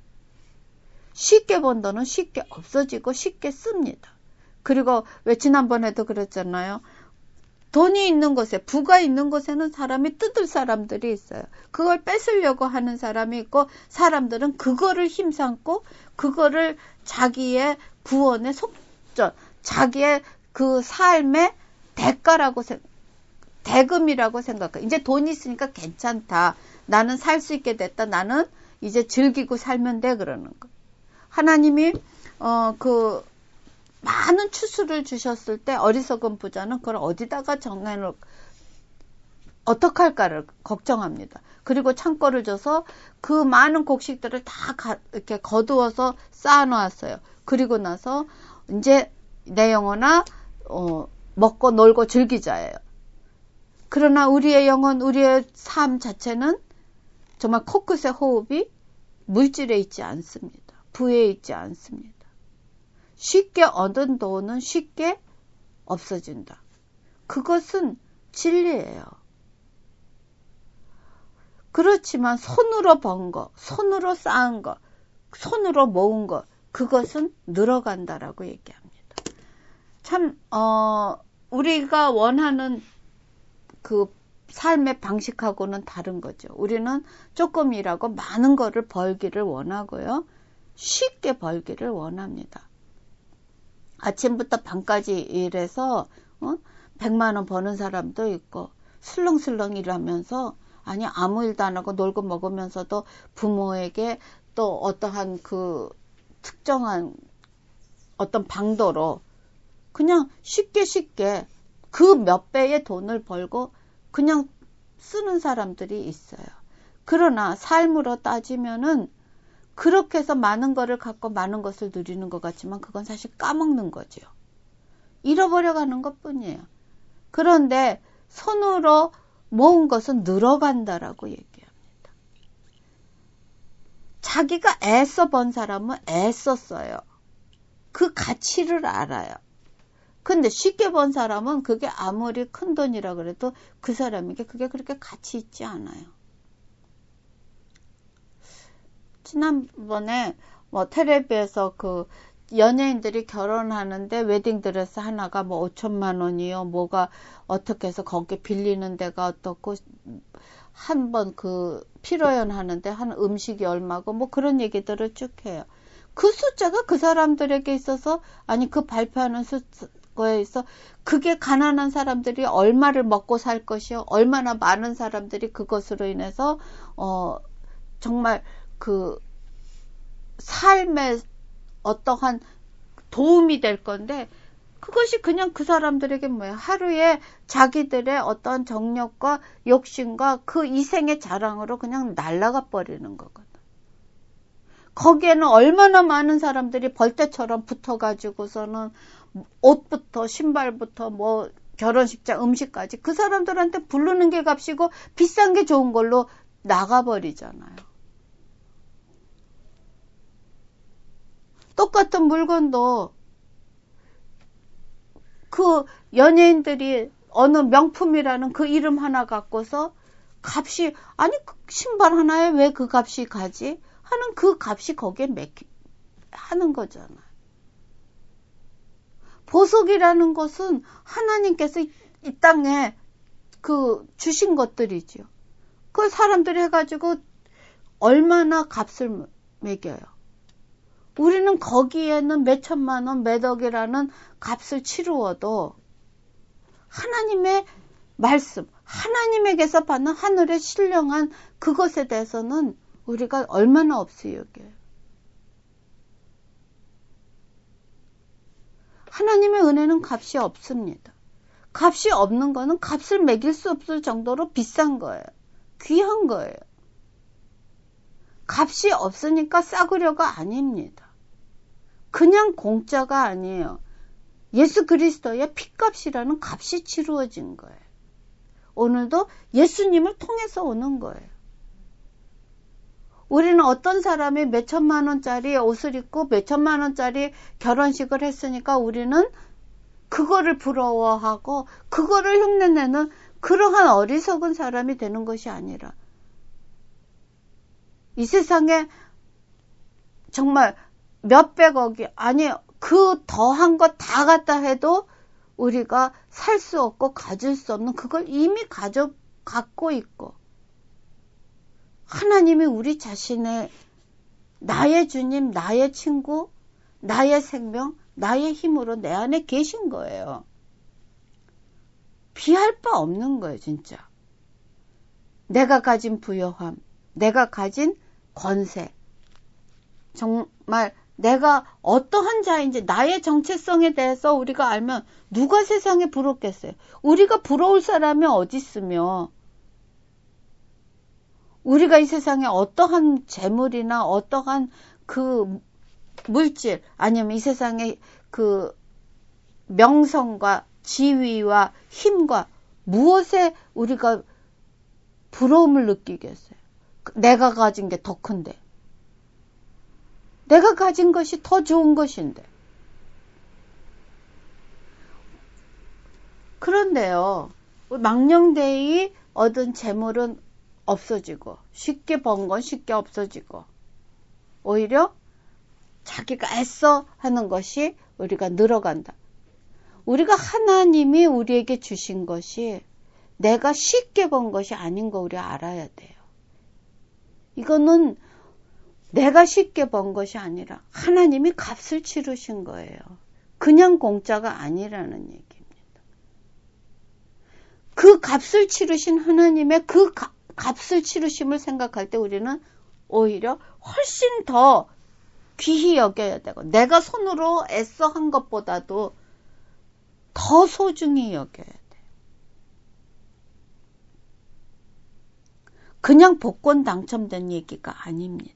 Speaker 1: 쉽게 번 돈은 쉽게 없어지고 쉽게 씁니다. 그리고 왜 지난번에도 그랬잖아요. 돈이 있는 곳에, 부가 있는 곳에는 사람이 뜯을 사람들이 있어요. 그걸 뺏으려고 하는 사람이 있고 사람들은 그거를 힘삼고 그거를 자기의 구원의 속전, 자기의 그 삶의 대가라고 생각해요. 대금이라고 생각해. 이제 돈이 있으니까 괜찮다. 나는 살 수 있게 됐다. 나는 이제 즐기고 살면 돼. 그러는 거. 하나님이 어, 그 많은 추수를 주셨을 때 어리석은 부자는 그걸 어디다가 정해놓을 어떻게 할까를 걱정합니다. 그리고 창고를 줘서 그 많은 곡식들을 다 가, 이렇게 거두어서 쌓아놓았어요. 그리고 나서 이제 내 영혼아 어, 먹고 놀고 즐기자예요. 그러나 우리의 영혼, 우리의 삶 자체는 정말 코끝의 호흡이 물질에 있지 않습니다. 부에 있지 않습니다. 쉽게 얻은 돈은 쉽게 없어진다. 그것은 진리예요. 그렇지만 손으로 번 거, 손으로 쌓은 거, 손으로 모은 거, 그것은 늘어간다라고 얘기합니다. 참, 어, 우리가 원하는 그 삶의 방식하고는 다른 거죠. 우리는 조금 일하고 많은 거를 벌기를 원하고요. 쉽게 벌기를 원합니다. 아침부터 밤까지 일해서 어? 백만 원 버는 사람도 있고 슬렁슬렁 일하면서 아니 아무 일도 안 하고 놀고 먹으면서도 부모에게 또 어떠한 그 특정한 어떤 방도로 그냥 쉽게 쉽게 그 몇 배의 돈을 벌고 그냥 쓰는 사람들이 있어요. 그러나 삶으로 따지면은 그렇게 해서 많은 거를 갖고 많은 것을 누리는 것 같지만 그건 사실 까먹는 거죠. 잃어버려 가는 것 뿐이에요. 그런데 손으로 모은 것은 늘어간다라고 얘기합니다. 자기가 애써 번 사람은 애써 써요. 그 가치를 알아요. 근데 쉽게 번 사람은 그게 아무리 큰 돈이라 그래도 그 사람에게 그게 그렇게 가치 있지 않아요. 지난번에 뭐 텔레비에서 그 연예인들이 결혼하는데 웨딩드레스 하나가 뭐 오천만 원이요. 뭐가 어떻게 해서 거기 빌리는 데가 어떻고 한 번 그 피로연 하는데 한 음식이 얼마고 뭐 그런 얘기들을 쭉 해요. 그 숫자가 그 사람들에게 있어서 아니 그 발표하는 숫자에 있어 그게 가난한 사람들이 얼마를 먹고 살 것이요. 얼마나 많은 사람들이 그것으로 인해서 어 정말 그 삶에 어떠한 도움이 될 건데 그것이 그냥 그 사람들에게 뭐야 하루에 자기들의 어떤 정력과 욕심과 그 이생의 자랑으로 그냥 날아가 버리는 거거든. 거기에는 얼마나 많은 사람들이 벌떼처럼 붙어가지고서는 옷부터 신발부터 뭐 결혼식장 음식까지 그 사람들한테 부르는 게 값이고 비싼 게 좋은 걸로 나가버리잖아요. 똑같은 물건도 그 연예인들이 어느 명품이라는 그 이름 하나 갖고서 값이 아니 신발 하나에 왜 그 값이 가지? 하는 그 값이 거기에 맥히 하는 거잖아요. 보석이라는 것은 하나님께서 이, 이 땅에 그 주신 것들이죠. 그 사람들이 해가지고 얼마나 값을 매겨요. 우리는 거기에는 몇 천만 원, 몇 억이라는 값을 치루어도 하나님의 말씀, 하나님에게서 받는 하늘의 신령한 그것에 대해서는 우리가 얼마나 없이 여겨요. 하나님의 은혜는 값이 없습니다. 값이 없는 거는 값을 매길 수 없을 정도로 비싼 거예요. 귀한 거예요. 값이 없으니까 싸구려가 아닙니다. 그냥 공짜가 아니에요. 예수 그리스도의 피값이라는 값이 치루어진 거예요. 오늘도 예수님을 통해서 오는 거예요. 우리는 어떤 사람이 몇 천만 원짜리 옷을 입고 몇 천만 원짜리 결혼식을 했으니까 우리는 그거를 부러워하고 그거를 흉내내는 그러한 어리석은 사람이 되는 것이 아니라 이 세상에 정말 몇백억이 아니 그 더한 거 다 갖다 해도 우리가 살 수 없고 가질 수 없는 그걸 이미 가져 갖고 있고 하나님이 우리 자신의 나의 주님, 나의 친구, 나의 생명, 나의 힘으로 내 안에 계신 거예요. 비할 바 없는 거예요, 진짜. 내가 가진 부요함, 내가 가진 권세, 정말 내가 어떠한 자인지 나의 정체성에 대해서 우리가 알면 누가 세상에 부럽겠어요? 우리가 부러울 사람이 어디 있으며 우리가 이 세상에 어떠한 재물이나 어떠한 그 물질 아니면 이 세상에 그 명성과 지위와 힘과 무엇에 우리가 부러움을 느끼겠어요? 내가 가진 게 더 큰데 내가 가진 것이 더 좋은 것인데 그런데요 망령되이 얻은 재물은 없어지고 쉽게 번 건 쉽게 없어지고 오히려 자기가 애써 하는 것이 우리가 늘어간다. 우리가 하나님이 우리에게 주신 것이 내가 쉽게 번 것이 아닌 거 우리 알아야 돼요. 이거는 내가 쉽게 번 것이 아니라 하나님이 값을 치르신 거예요. 그냥 공짜가 아니라는 얘기입니다. 그 값을 치르신 하나님의 그 가, 값을 치르심을 생각할 때 우리는 오히려 훨씬 더 귀히 여겨야 되고 내가 손으로 애써 한 것보다도 더 소중히 여겨야 돼요. 그냥 복권 당첨된 얘기가 아닙니다.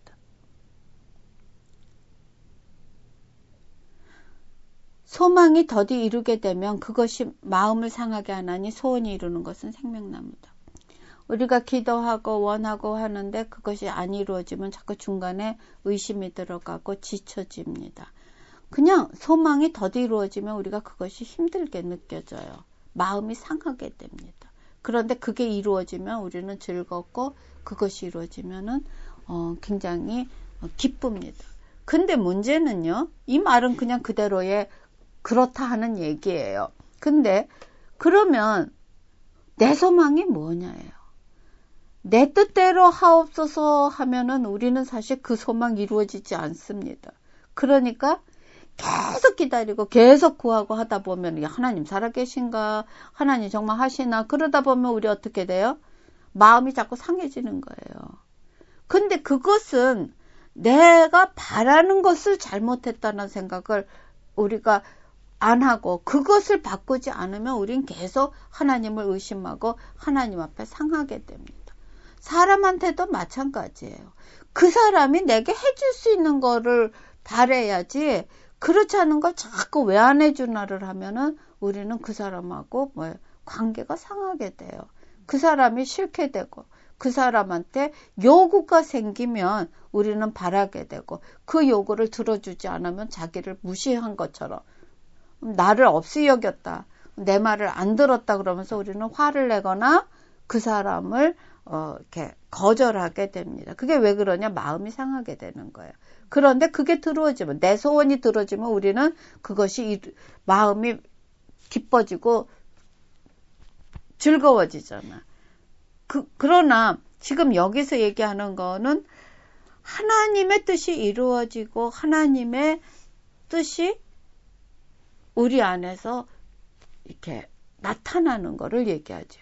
Speaker 1: 소망이 더디 이루게 되면 그것이 마음을 상하게 하나니 소원이 이루는 것은 생명나무다. 우리가 기도하고 원하고 하는데 그것이 안 이루어지면 자꾸 중간에 의심이 들어가고 지쳐집니다. 그냥 소망이 더디 이루어지면 우리가 그것이 힘들게 느껴져요. 마음이 상하게 됩니다. 그런데 그게 이루어지면 우리는 즐겁고 그것이 이루어지면은 어, 굉장히 기쁩니다. 근데 문제는요, 이 말은 그냥 그대로의 그렇다 하는 얘기예요. 근데 그러면 내 소망이 뭐냐예요. 내 뜻대로 하옵소서 하면은 우리는 사실 그 소망 이루어지지 않습니다. 그러니까 계속 기다리고 계속 구하고 하다 보면 하나님 살아계신가? 하나님 정말 하시나? 그러다 보면 우리 어떻게 돼요? 마음이 자꾸 상해지는 거예요. 근데 그것은 내가 바라는 것을 잘못했다는 생각을 우리가 안 하고 그것을 바꾸지 않으면 우린 계속 하나님을 의심하고 하나님 앞에 상하게 됩니다. 사람한테도 마찬가지예요. 그 사람이 내게 해줄 수 있는 거를 바라야지 그렇지 않은 걸 자꾸 왜 안 해주나를 하면은 우리는 그 사람하고 뭐 관계가 상하게 돼요. 그 사람이 싫게 되고 그 사람한테 요구가 생기면 우리는 바라게 되고 그 요구를 들어주지 않으면 자기를 무시한 것처럼 나를 없이 여겼다. 내 말을 안 들었다 그러면서 우리는 화를 내거나 그 사람을 어, 이렇게 거절하게 됩니다. 그게 왜 그러냐? 마음이 상하게 되는 거예요. 그런데 그게 들어오지면, 내 소원이 들어오지면 우리는 그것이 마음이 기뻐지고 즐거워지잖아. 그, 그러나 지금 여기서 얘기하는 거는 하나님의 뜻이 이루어지고 하나님의 뜻이 우리 안에서 이렇게 나타나는 거를 얘기하죠.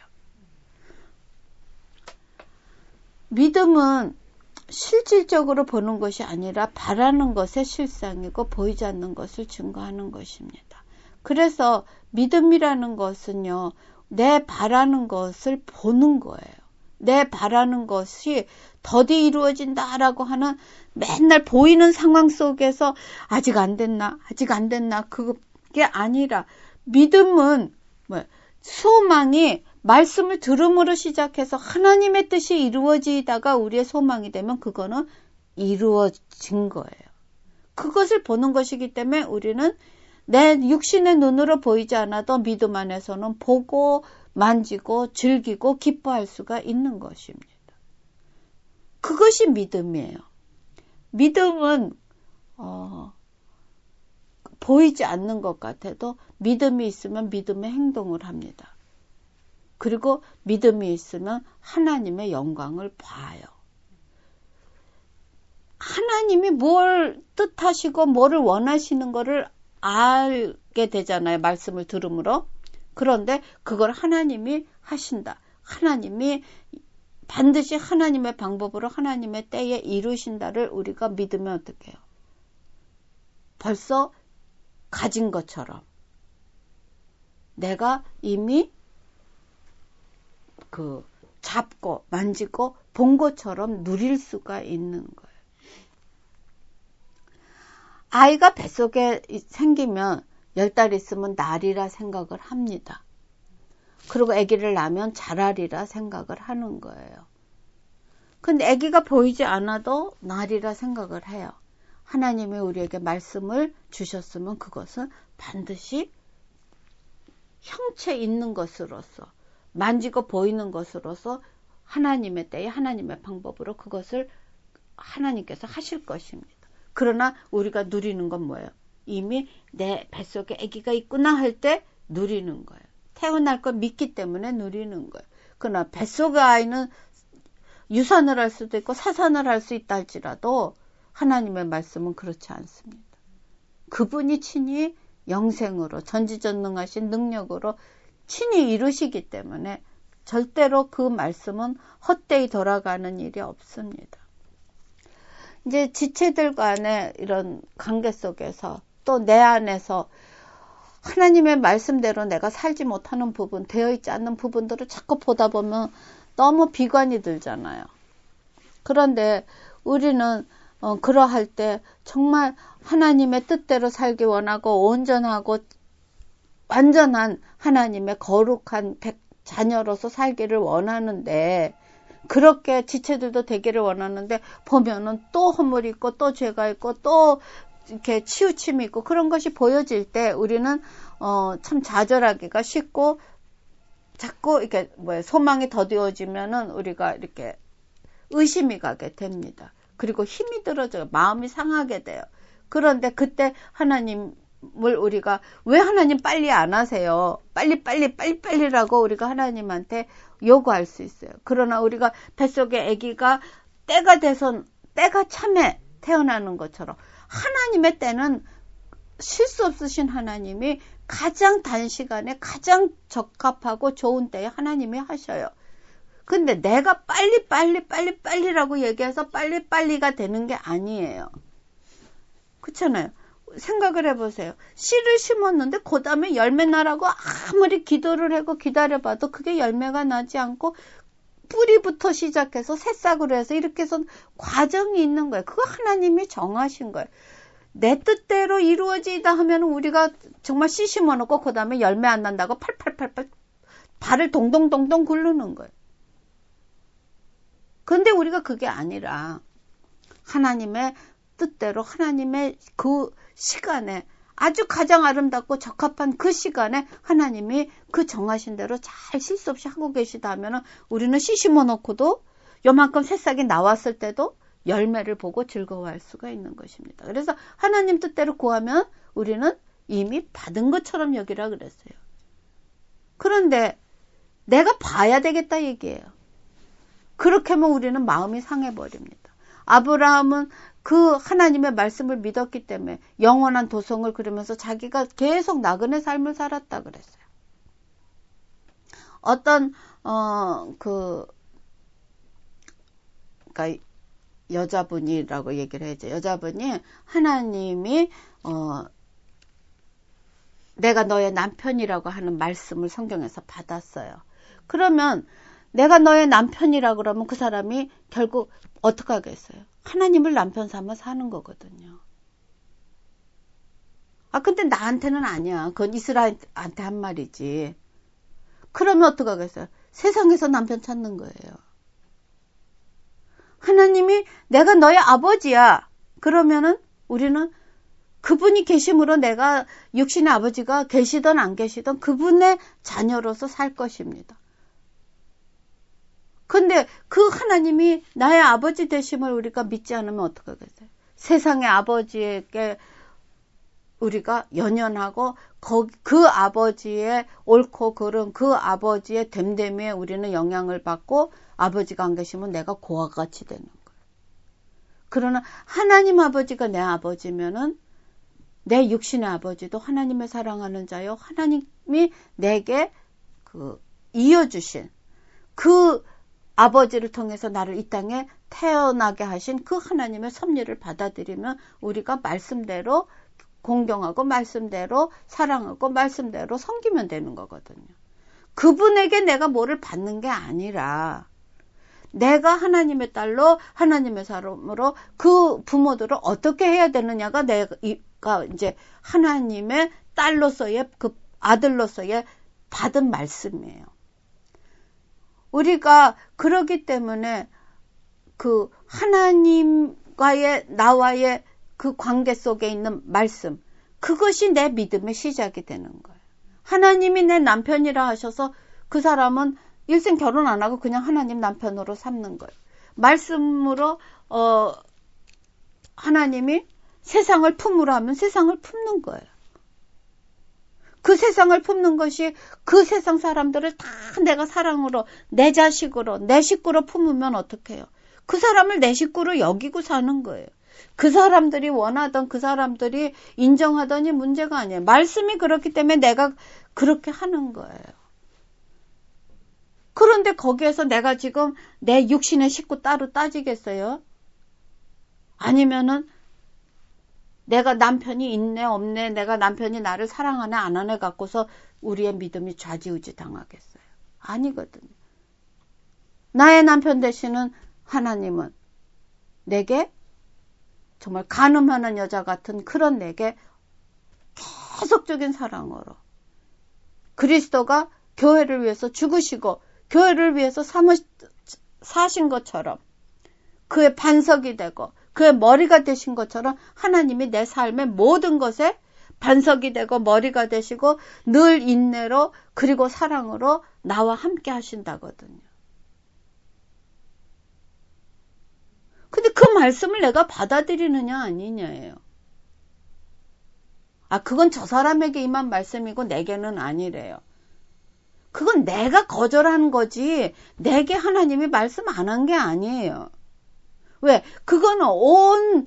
Speaker 1: 믿음은 실질적으로 보는 것이 아니라 바라는 것의 실상이고 보이지 않는 것을 증거하는 것입니다. 그래서 믿음이라는 것은요, 내 바라는 것을 보는 거예요. 내 바라는 것이 더디 이루어진다라고 하는 맨날 보이는 상황 속에서 아직 안 됐나, 아직 안 됐나, 그게 아니라 믿음은 뭐 소망이 말씀을 들음으로 시작해서 하나님의 뜻이 이루어지다가 우리의 소망이 되면 그거는 이루어진 거예요. 그것을 보는 것이기 때문에 우리는 내 육신의 눈으로 보이지 않아도 믿음 안에서는 보고 만지고 즐기고 기뻐할 수가 있는 것입니다. 그것이 믿음이에요. 믿음은 어, 보이지 않는 것 같아도 믿음이 있으면 믿음의 행동을 합니다. 그리고 믿음이 있으면 하나님의 영광을 봐요. 하나님이 뭘 뜻하시고 뭐를 원하시는 거를 알게 되잖아요. 말씀을 들음으로. 그런데 그걸 하나님이 하신다. 하나님이 반드시 하나님의 방법으로 하나님의 때에 이루신다를 우리가 믿으면 어떻게 해요? 벌써 가진 것처럼 내가 이미 그 잡고 만지고 본 것처럼 누릴 수가 있는 거예요. 아이가 뱃속에 생기면 열 달 있으면 날이라 생각을 합니다. 그리고 아기를 낳으면 자랄이라 생각을 하는 거예요. 근데 아기가 보이지 않아도 날이라 생각을 해요. 하나님이 우리에게 말씀을 주셨으면 그것은 반드시 형체 있는 것으로서 만지고 보이는 것으로서 하나님의 때에 하나님의 방법으로 그것을 하나님께서 하실 것입니다. 그러나 우리가 누리는 건 뭐예요? 이미 내 뱃속에 아기가 있구나 할 때 누리는 거예요. 태어날 걸 믿기 때문에 누리는 거예요. 그러나 뱃속의 아이는 유산을 할 수도 있고 사산을 할 수 있다 할지라도 하나님의 말씀은 그렇지 않습니다. 그분이 친히 영생으로 전지전능하신 능력으로 친히 이루시기 때문에 절대로 그 말씀은 헛되이 돌아가는 일이 없습니다. 이제 지체들 간의 이런 관계 속에서 또 내 안에서 하나님의 말씀대로 내가 살지 못하는 부분, 되어 있지 않는 부분들을 자꾸 보다 보면 너무 비관이 들잖아요. 그런데 우리는 어, 그러할 때 정말 하나님의 뜻대로 살기 원하고 온전하고 완전한 하나님의 거룩한 백, 자녀로서 살기를 원하는데 그렇게 지체들도 되기를 원하는데 보면은 또 허물이 있고 또 죄가 있고 또 이렇게 치우침이 있고 그런 것이 보여질 때 우리는 어, 참 좌절하기가 쉽고 자꾸 이렇게 뭐 소망이 더디어지면은 우리가 이렇게 의심이 가게 됩니다. 그리고 힘이 들어져요. 마음이 상하게 돼요. 그런데 그때 하나님을 우리가 왜 하나님 빨리 안 하세요? 빨리 빨리 빨리 빨리라고 우리가 하나님한테 요구할 수 있어요. 그러나 우리가 뱃속에 아기가 때가 돼서 때가 참에 태어나는 것처럼 하나님의 때는 실수 없으신 하나님이 가장 단시간에 가장 적합하고 좋은 때에 하나님이 하셔요. 근데 내가 빨리 빨리 빨리 빨리라고 얘기해서 빨리 빨리가 되는 게 아니에요. 그렇잖아요. 생각을 해보세요. 씨를 심었는데 그 다음에 열매 나라고 아무리 기도를 하고 기다려봐도 그게 열매가 나지 않고 뿌리부터 시작해서 새싹으로 해서 이렇게 해서 과정이 있는 거예요. 그거 하나님이 정하신 거예요. 내 뜻대로 이루어지다 하면 우리가 정말 씨 심어놓고 그 다음에 열매 안 난다고 팔팔팔팔 발을 동동동동 굴르는 거예요. 그런데 우리가 그게 아니라 하나님의 뜻대로 하나님의 그 시간에 아주 가장 아름답고 적합한 그 시간에 하나님이 그 정하신 대로 잘 실수 없이 하고 계시다 하면 우리는 씨 심어놓고도 요만큼 새싹이 나왔을 때도 열매를 보고 즐거워할 수가 있는 것입니다. 그래서 하나님 뜻대로 구하면 우리는 이미 받은 것처럼 여기라 그랬어요. 그런데 내가 봐야 되겠다 얘기예요. 그렇게 하면 우리는 마음이 상해버립니다. 아브라함은 그 하나님의 말씀을 믿었기 때문에 영원한 도성을 그리면서 자기가 계속 나그네 삶을 살았다 그랬어요. 어떤 어 그 그러니까 여자분이라고 얘기를 해야죠. 여자분이 하나님이 어 내가 너의 남편이라고 하는 말씀을 성경에서 받았어요. 그러면 내가 너의 남편이라 그러면 그 사람이 결국 어떻게 하겠어요? 하나님을 남편 삼아 사는 거거든요. 아 근데 나한테는 아니야. 그건 이스라엘한테 한 말이지. 그러면 어떻게 하겠어요? 세상에서 남편 찾는 거예요. 하나님이 내가 너의 아버지야. 그러면은 우리는 그분이 계심으로 내가 육신의 아버지가 계시든 안 계시든 그분의 자녀로서 살 것입니다. 근데 그 하나님이 나의 아버지 되심을 우리가 믿지 않으면 어떡하겠어요? 세상의 아버지에게 우리가 연연하고 그 아버지의 옳고 그른 그 아버지의 됨됨이에 우리는 영향을 받고 아버지가 안 계시면 내가 고와 같이 되는 거예요. 그러나 하나님 아버지가 내 아버지면은 내 육신의 아버지도 하나님의 사랑하는 자요. 하나님이 내게 그 이어주신 그 아버지를 통해서 나를 이 땅에 태어나게 하신 그 하나님의 섭리를 받아들이면 우리가 말씀대로 공경하고 말씀대로 사랑하고 말씀대로 섬기면 되는 거거든요. 그분에게 내가 뭐를 받는 게 아니라 내가 하나님의 딸로 하나님의 사람으로 그 부모들을 어떻게 해야 되느냐가 내가 이제 하나님의 딸로서의 그 아들로서의 받은 말씀이에요. 우리가 그러기 때문에 그 하나님과의 나와의 그 관계 속에 있는 말씀, 그것이 내 믿음의 시작이 되는 거예요. 하나님이 내 남편이라 하셔서 그 사람은 일생 결혼 안 하고 그냥 하나님 남편으로 삼는 거예요. 말씀으로 어 하나님이 세상을 품으라 하면 세상을 품는 거예요. 그 세상을 품는 것이 그 세상 사람들을 다 내가 사랑으로 내 자식으로 내 식구로 품으면 어떡해요? 그 사람을 내 식구로 여기고 사는 거예요. 그 사람들이 원하던 그 사람들이 인정하더니 문제가 아니에요. 말씀이 그렇기 때문에 내가 그렇게 하는 거예요. 그런데 거기에서 내가 지금 내 육신의 식구 따로 따지겠어요? 아니면은 내가 남편이 있네 없네 내가 남편이 나를 사랑하네 안 하네 갖고서 우리의 믿음이 좌지우지 당하겠어요? 아니거든요. 나의 남편 되시는 하나님은 내게 정말 간음하는 여자 같은 그런 내게 계속적인 사랑으로 그리스도가 교회를 위해서 죽으시고 교회를 위해서 삼으, 사신 것처럼 그의 반석이 되고 그의 머리가 되신 것처럼 하나님이 내 삶의 모든 것에 반석이 되고 머리가 되시고 늘 인내로 그리고 사랑으로 나와 함께 하신다거든요. 근데 그 말씀을 내가 받아들이느냐 아니냐예요. 아, 그건 저 사람에게 임한 말씀이고 내게는 아니래요. 그건 내가 거절한 거지 내게 하나님이 말씀 안 한 게 아니에요. 왜? 그거는 온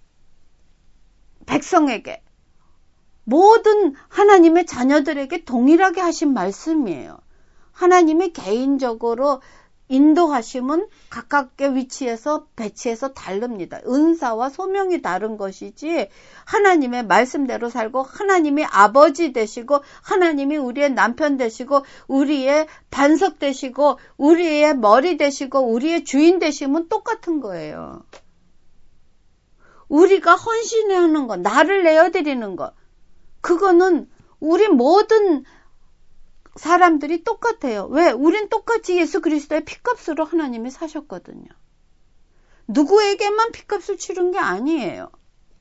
Speaker 1: 백성에게 모든 하나님의 자녀들에게 동일하게 하신 말씀이에요. 하나님이 개인적으로 인도하심은 각각의 위치에서 배치해서 다릅니다. 은사와 소명이 다른 것이지 하나님의 말씀대로 살고 하나님이 아버지 되시고 하나님이 우리의 남편 되시고 우리의 반석 되시고 우리의 머리 되시고 우리의 주인 되심은 똑같은 거예요. 우리가 헌신하는 것, 나를 내어드리는 것, 그거는 우리 모든 사람들이 똑같아요. 왜? 우린 똑같이 예수 그리스도의 피값으로 하나님이 사셨거든요. 누구에게만 피값을 치른 게 아니에요.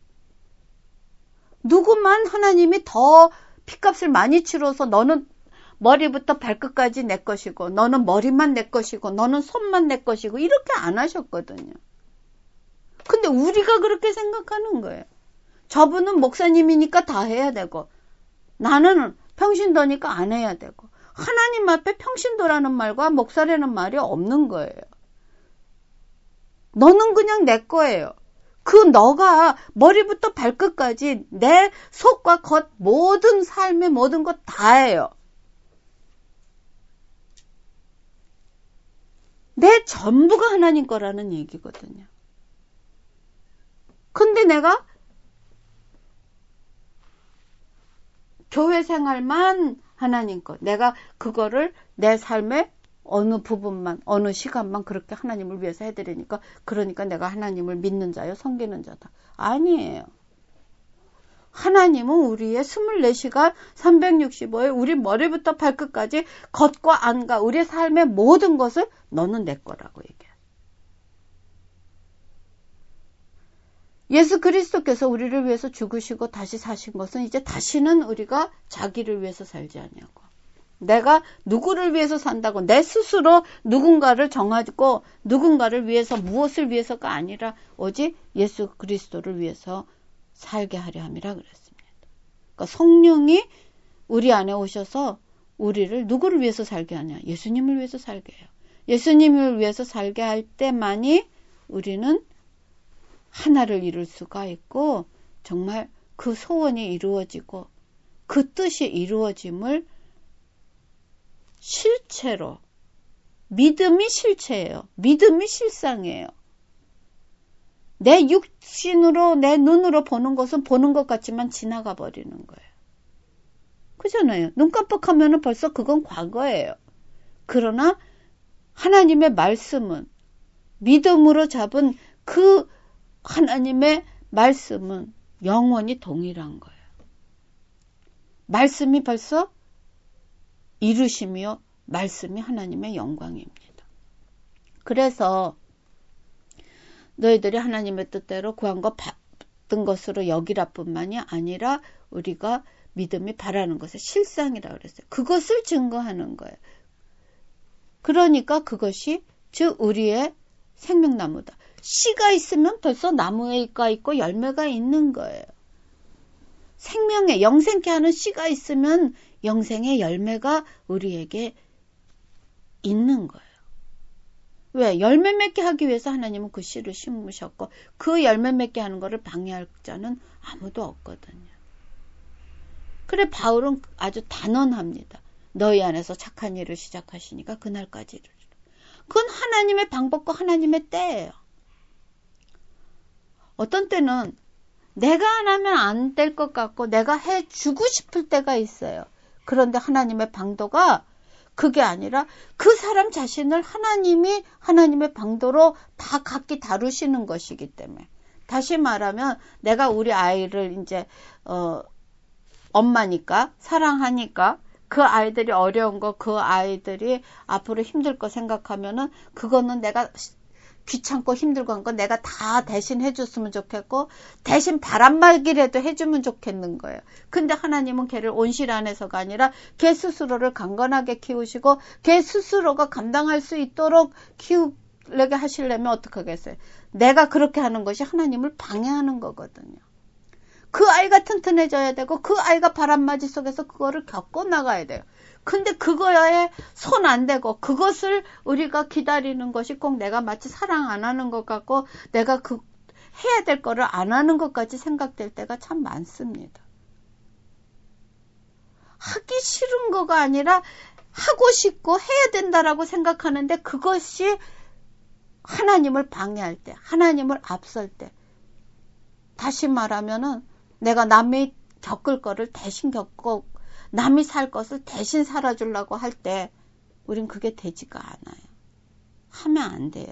Speaker 1: 누구만 하나님이 더 피값을 많이 치러서 너는 머리부터 발끝까지 내 것이고 너는 머리만 내 것이고 너는 손만 내 것이고 이렇게 안 하셨거든요. 근데 우리가 그렇게 생각하는 거예요. 저분은 목사님이니까 다 해야 되고 나는 평신도니까 안 해야 되고 하나님 앞에 평신도라는 말과 목사라는 말이 없는 거예요. 너는 그냥 내 거예요. 그 너가 머리부터 발끝까지 내 속과 겉 모든 삶의 모든 것 다예요. 내 전부가 하나님 거라는 얘기거든요. 근데 내가 교회 생활만 하나님 것, 내가 그거를 내 삶의 어느 부분만, 어느 시간만 그렇게 하나님을 위해서 해드리니까, 그러니까 내가 하나님을 믿는 자요, 섬기는 자다. 아니에요. 하나님은 우리의 이십사 시간 삼백육십오 일 우리 머리부터 발끝까지 겉과 안과 우리의 삶의 모든 것을 너는 내 거라고 얘기해요. 예수 그리스도께서 우리를 위해서 죽으시고 다시 사신 것은 이제 다시는 우리가 자기를 위해서 살지 않냐고. 내가 누구를 위해서 산다고 내 스스로 누군가를 정하고 누군가를 위해서 무엇을 위해서가 아니라 오직 예수 그리스도를 위해서 살게 하려 함이라 그랬습니다. 그러니까 성령이 우리 안에 오셔서 우리를 누구를 위해서 살게 하냐? 예수님을 위해서 살게 해요. 예수님을 위해서 살게 할 때만이 우리는 하나를 이룰 수가 있고 정말 그 소원이 이루어지고 그 뜻이 이루어짐을 실체로 믿음이 실체예요. 믿음이 실상이에요. 내 육신으로 내 눈으로 보는 것은 보는 것 같지만 지나가 버리는 거예요. 그잖아요. 눈 깜빡하면 벌써 그건 과거예요. 그러나 하나님의 말씀은 믿음으로 잡은 그 하나님의 말씀은 영원히 동일한 거예요. 말씀이 벌써 이루심이요. 말씀이 하나님의 영광입니다. 그래서 너희들이 하나님의 뜻대로 구한 것 받은 것으로 여기라 뿐만이 아니라 우리가 믿음이 바라는 것의 실상이라 그랬어요. 그것을 증거하는 거예요. 그러니까 그것이 즉 우리의 생명나무다. 씨가 있으면 벌써 나무가 있고 열매가 있는 거예요. 생명의 영생케 하는 씨가 있으면 영생의 열매가 우리에게 있는 거예요. 왜? 열매 맺게 하기 위해서 하나님은 그 씨를 심으셨고 그 열매 맺게 하는 것을 방해할 자는 아무도 없거든요. 그래 바울은 아주 단언합니다. 너희 안에서 착한 일을 시작하시니까 그날까지 이르리라. 그건 하나님의 방법과 하나님의 때예요. 어떤 때는 내가 안 하면 안 될 것 같고 내가 해주고 싶을 때가 있어요. 그런데 하나님의 방도가 그게 아니라 그 사람 자신을 하나님이 하나님의 방도로 다 각기 다루시는 것이기 때문에. 다시 말하면 내가 우리 아이를 이제 어, 엄마니까 사랑하니까 그 아이들이 어려운 거, 그 아이들이 앞으로 힘들 거 생각하면은 그거는 내가 귀찮고 힘들고 한 거 내가 다 대신 해줬으면 좋겠고 대신 바람막이라도 해주면 좋겠는 거예요. 근데 하나님은 걔를 온실 안에서가 아니라 걔 스스로를 강건하게 키우시고 걔 스스로가 감당할 수 있도록 키우려게 하시려면 어떻게 하겠어요? 내가 그렇게 하는 것이 하나님을 방해하는 거거든요. 그 아이가 튼튼해져야 되고 그 아이가 바람맞이 속에서 그거를 겪고 나가야 돼요. 근데 그거에 손 안 대고 그것을 우리가 기다리는 것이 꼭 내가 마치 사랑 안 하는 것 같고 내가 그 해야 될 거를 안 하는 것까지 생각될 때가 참 많습니다. 하기 싫은 거가 아니라 하고 싶고 해야 된다라고 생각하는데 그것이 하나님을 방해할 때, 하나님을 앞설 때. 다시 말하면은 내가 남이 겪을 거를 대신 겪고 남이 살 것을 대신 살아주려고 할 때 우린 그게 되지가 않아요. 하면 안 돼요.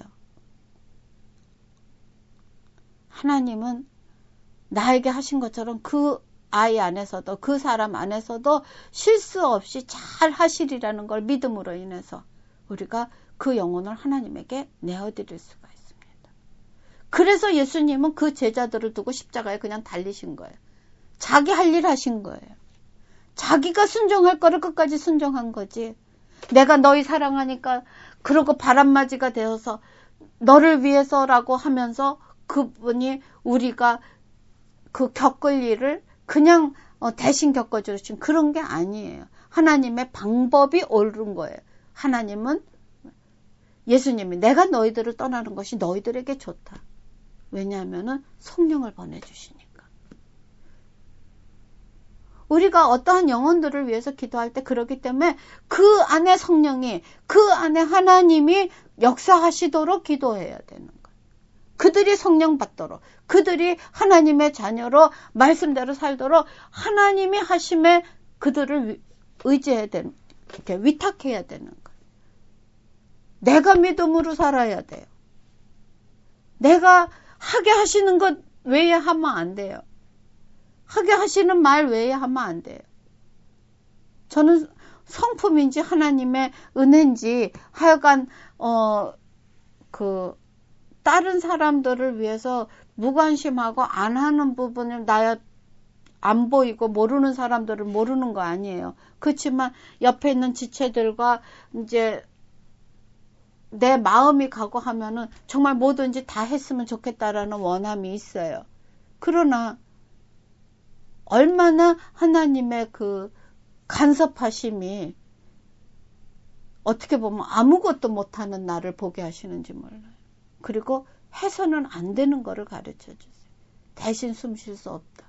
Speaker 1: 하나님은 나에게 하신 것처럼 그 아이 안에서도 그 사람 안에서도 실수 없이 잘 하시리라는 걸 믿음으로 인해서 우리가 그 영혼을 하나님에게 내어드릴 수가 있습니다. 그래서 예수님은 그 제자들을 두고 십자가에 그냥 달리신 거예요. 자기 할 일 하신 거예요. 자기가 순종할 거를 끝까지 순종한 거지. 내가 너희 사랑하니까 그러고 바람맞이가 되어서 너를 위해서라고 하면서 그분이 우리가 그 겪을 일을 그냥 대신 겪어주신 그런 게 아니에요. 하나님의 방법이 옳은 거예요. 하나님은 예수님이 내가 너희들을 떠나는 것이 너희들에게 좋다. 왜냐하면 성령을 보내주시니까. 우리가 어떠한 영혼들을 위해서 기도할 때 그렇기 때문에 그 안에 성령이, 그 안에 하나님이 역사하시도록 기도해야 되는 거예요. 그들이 성령 받도록, 그들이 하나님의 자녀로 말씀대로 살도록 하나님이 하심에 그들을 의지해야 되는, 이렇게 위탁해야 되는 거예요. 내가 믿음으로 살아야 돼요. 내가 하게 하시는 것 외에 하면 안 돼요. 하게 하시는 말 외에 하면 안 돼요. 저는 성품인지 하나님의 은혜인지 하여간 어, 그 다른 사람들을 위해서 무관심하고 안 하는 부분을 나야 안 보이고 모르는 사람들은 모르는 거 아니에요. 그렇지만 옆에 있는 지체들과 이제 내 마음이 가고 하면은 정말 뭐든지 다 했으면 좋겠다라는 원함이 있어요. 그러나 얼마나 하나님의 그 간섭하심이 어떻게 보면 아무것도 못하는 나를 보게 하시는지 몰라요. 그리고 해서는 안 되는 거를 가르쳐 주세요. 대신 숨 쉴 수 없다.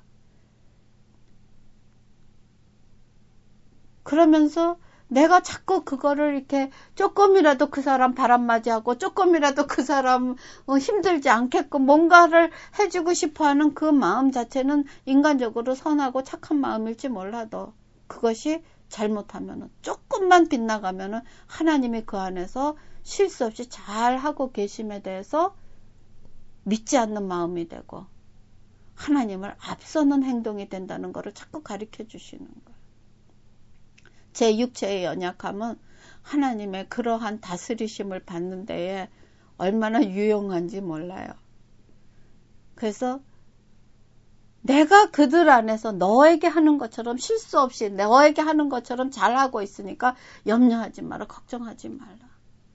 Speaker 1: 그러면서 내가 자꾸 그거를 이렇게 조금이라도 그 사람 바람맞이하고 조금이라도 그 사람 힘들지 않게끔 뭔가를 해주고 싶어하는 그 마음 자체는 인간적으로 선하고 착한 마음일지 몰라도 그것이 잘못하면 조금만 빗나가면 하나님이 그 안에서 실수 없이 잘하고 계심에 대해서 믿지 않는 마음이 되고 하나님을 앞서는 행동이 된다는 것을 자꾸 가르쳐 주시는 거예요. 제 육체의 연약함은 하나님의 그러한 다스리심을 받는 데에 얼마나 유용한지 몰라요. 그래서 내가 그들 안에서 너에게 하는 것처럼 실수 없이 너에게 하는 것처럼 잘하고 있으니까 염려하지 마라, 걱정하지 말라.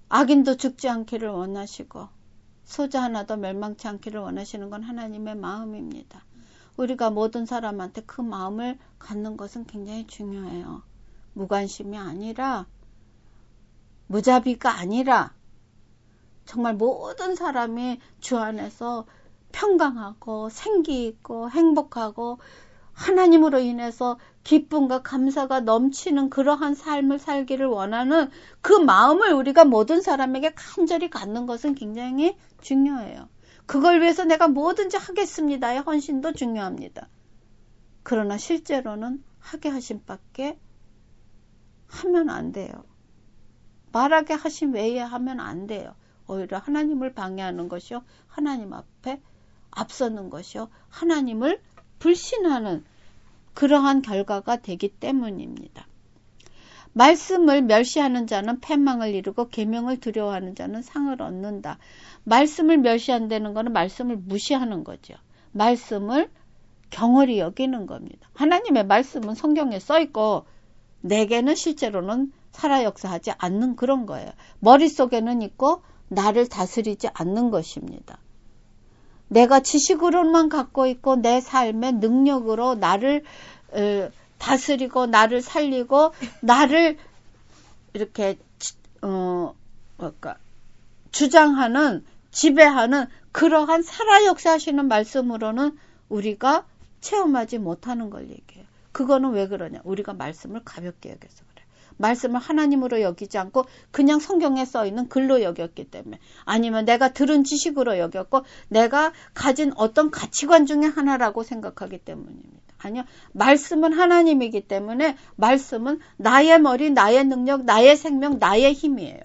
Speaker 1: 악인도 죽지 않기를 원하시고 소자 하나도 멸망치 않기를 원하시는 건 하나님의 마음입니다. 우리가 모든 사람한테 그 마음을 갖는 것은 굉장히 중요해요. 무관심이 아니라, 무자비가 아니라 정말 모든 사람이 주 안에서 평강하고 생기 있고 행복하고 하나님으로 인해서 기쁨과 감사가 넘치는 그러한 삶을 살기를 원하는 그 마음을 우리가 모든 사람에게 간절히 갖는 것은 굉장히 중요해요. 그걸 위해서 내가 뭐든지 하겠습니다의 헌신도 중요합니다. 그러나 실제로는 하게 하신 밖에 하면 안 돼요. 말하게 하신 외에 하면 안 돼요. 오히려 하나님을 방해하는 것이요, 하나님 앞에 앞서는 것이요, 하나님을 불신하는 그러한 결과가 되기 때문입니다. 말씀을 멸시하는 자는 패망을 이루고 계명을 두려워하는 자는 상을 얻는다. 말씀을 멸시한다는 것은 말씀을 무시하는 거죠. 말씀을 경홀히 여기는 겁니다. 하나님의 말씀은 성경에 써 있고 내게는 실제로는 살아 역사하지 않는 그런 거예요. 머릿속에는 있고 나를 다스리지 않는 것입니다. 내가 지식으로만 갖고 있고 내 삶의 능력으로 나를 어, 다스리고 나를 살리고 나를 이렇게 어 뭘까 주장하는 지배하는 그러한 살아 역사하시는 말씀으로는 우리가 체험하지 못하는 걸 얘기해요. 그거는 왜 그러냐? 우리가 말씀을 가볍게 여겨서 그래요. 말씀을 하나님으로 여기지 않고 그냥 성경에 써 있는 글로 여겼기 때문에, 아니면 내가 들은 지식으로 여겼고 내가 가진 어떤 가치관 중에 하나라고 생각하기 때문입니다. 아니요. 말씀은 하나님이기 때문에 말씀은 나의 머리, 나의 능력, 나의 생명, 나의 힘이에요.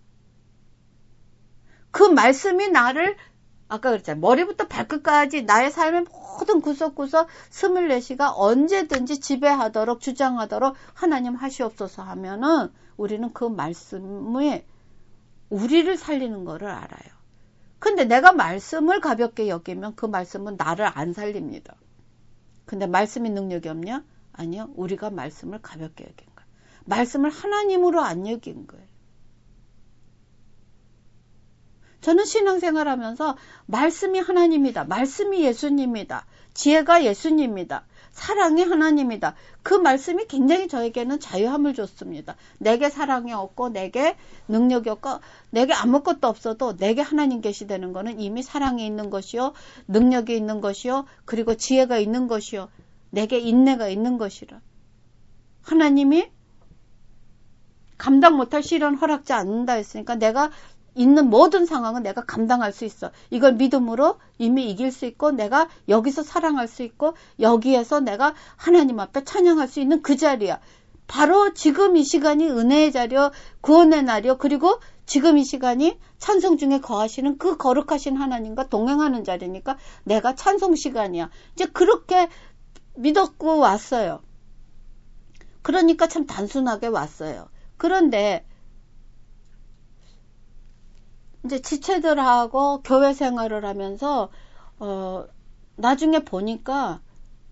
Speaker 1: 그 말씀이 나를 아까 그랬잖아요. 머리부터 발끝까지 나의 삶의 모든 구석구석 스물네 시가 언제든지 지배하도록 주장하도록 하나님 하시옵소서 하면은 우리는 그 말씀에 우리를 살리는 거를 알아요. 근데 내가 말씀을 가볍게 여기면 그 말씀은 나를 안 살립니다. 근데 말씀이 능력이 없냐? 아니요. 우리가 말씀을 가볍게 여긴 거예요. 말씀을 하나님으로 안 여긴 거예요. 저는 신앙생활 하면서 말씀이 하나님이다. 말씀이 예수님이다. 지혜가 예수님이다. 사랑이 하나님이다. 그 말씀이 굉장히 저에게는 자유함을 줬습니다. 내게 사랑이 없고 내게 능력이 없고 내게 아무것도 없어도 내게 하나님 계시다는 것은 이미 사랑이 있는 것이요, 능력이 있는 것이요, 그리고 지혜가 있는 것이요, 내게 인내가 있는 것이라. 하나님이 감당 못할 시련 허락지 않는다 했으니까 내가 있는 모든 상황은 내가 감당할 수 있어. 이걸 믿음으로 이미 이길 수 있고 내가 여기서 사랑할 수 있고 여기에서 내가 하나님 앞에 찬양할 수 있는 그 자리야. 바로 지금 이 시간이 은혜의 자리요, 구원의 날이요, 그리고 지금 이 시간이 찬송 중에 거하시는 그 거룩하신 하나님과 동행하는 자리니까 내가 찬송 시간이야. 이제 그렇게 믿었고 왔어요. 그러니까 참 단순하게 왔어요. 그런데 이제 지체들하고 교회 생활을 하면서 어 나중에 보니까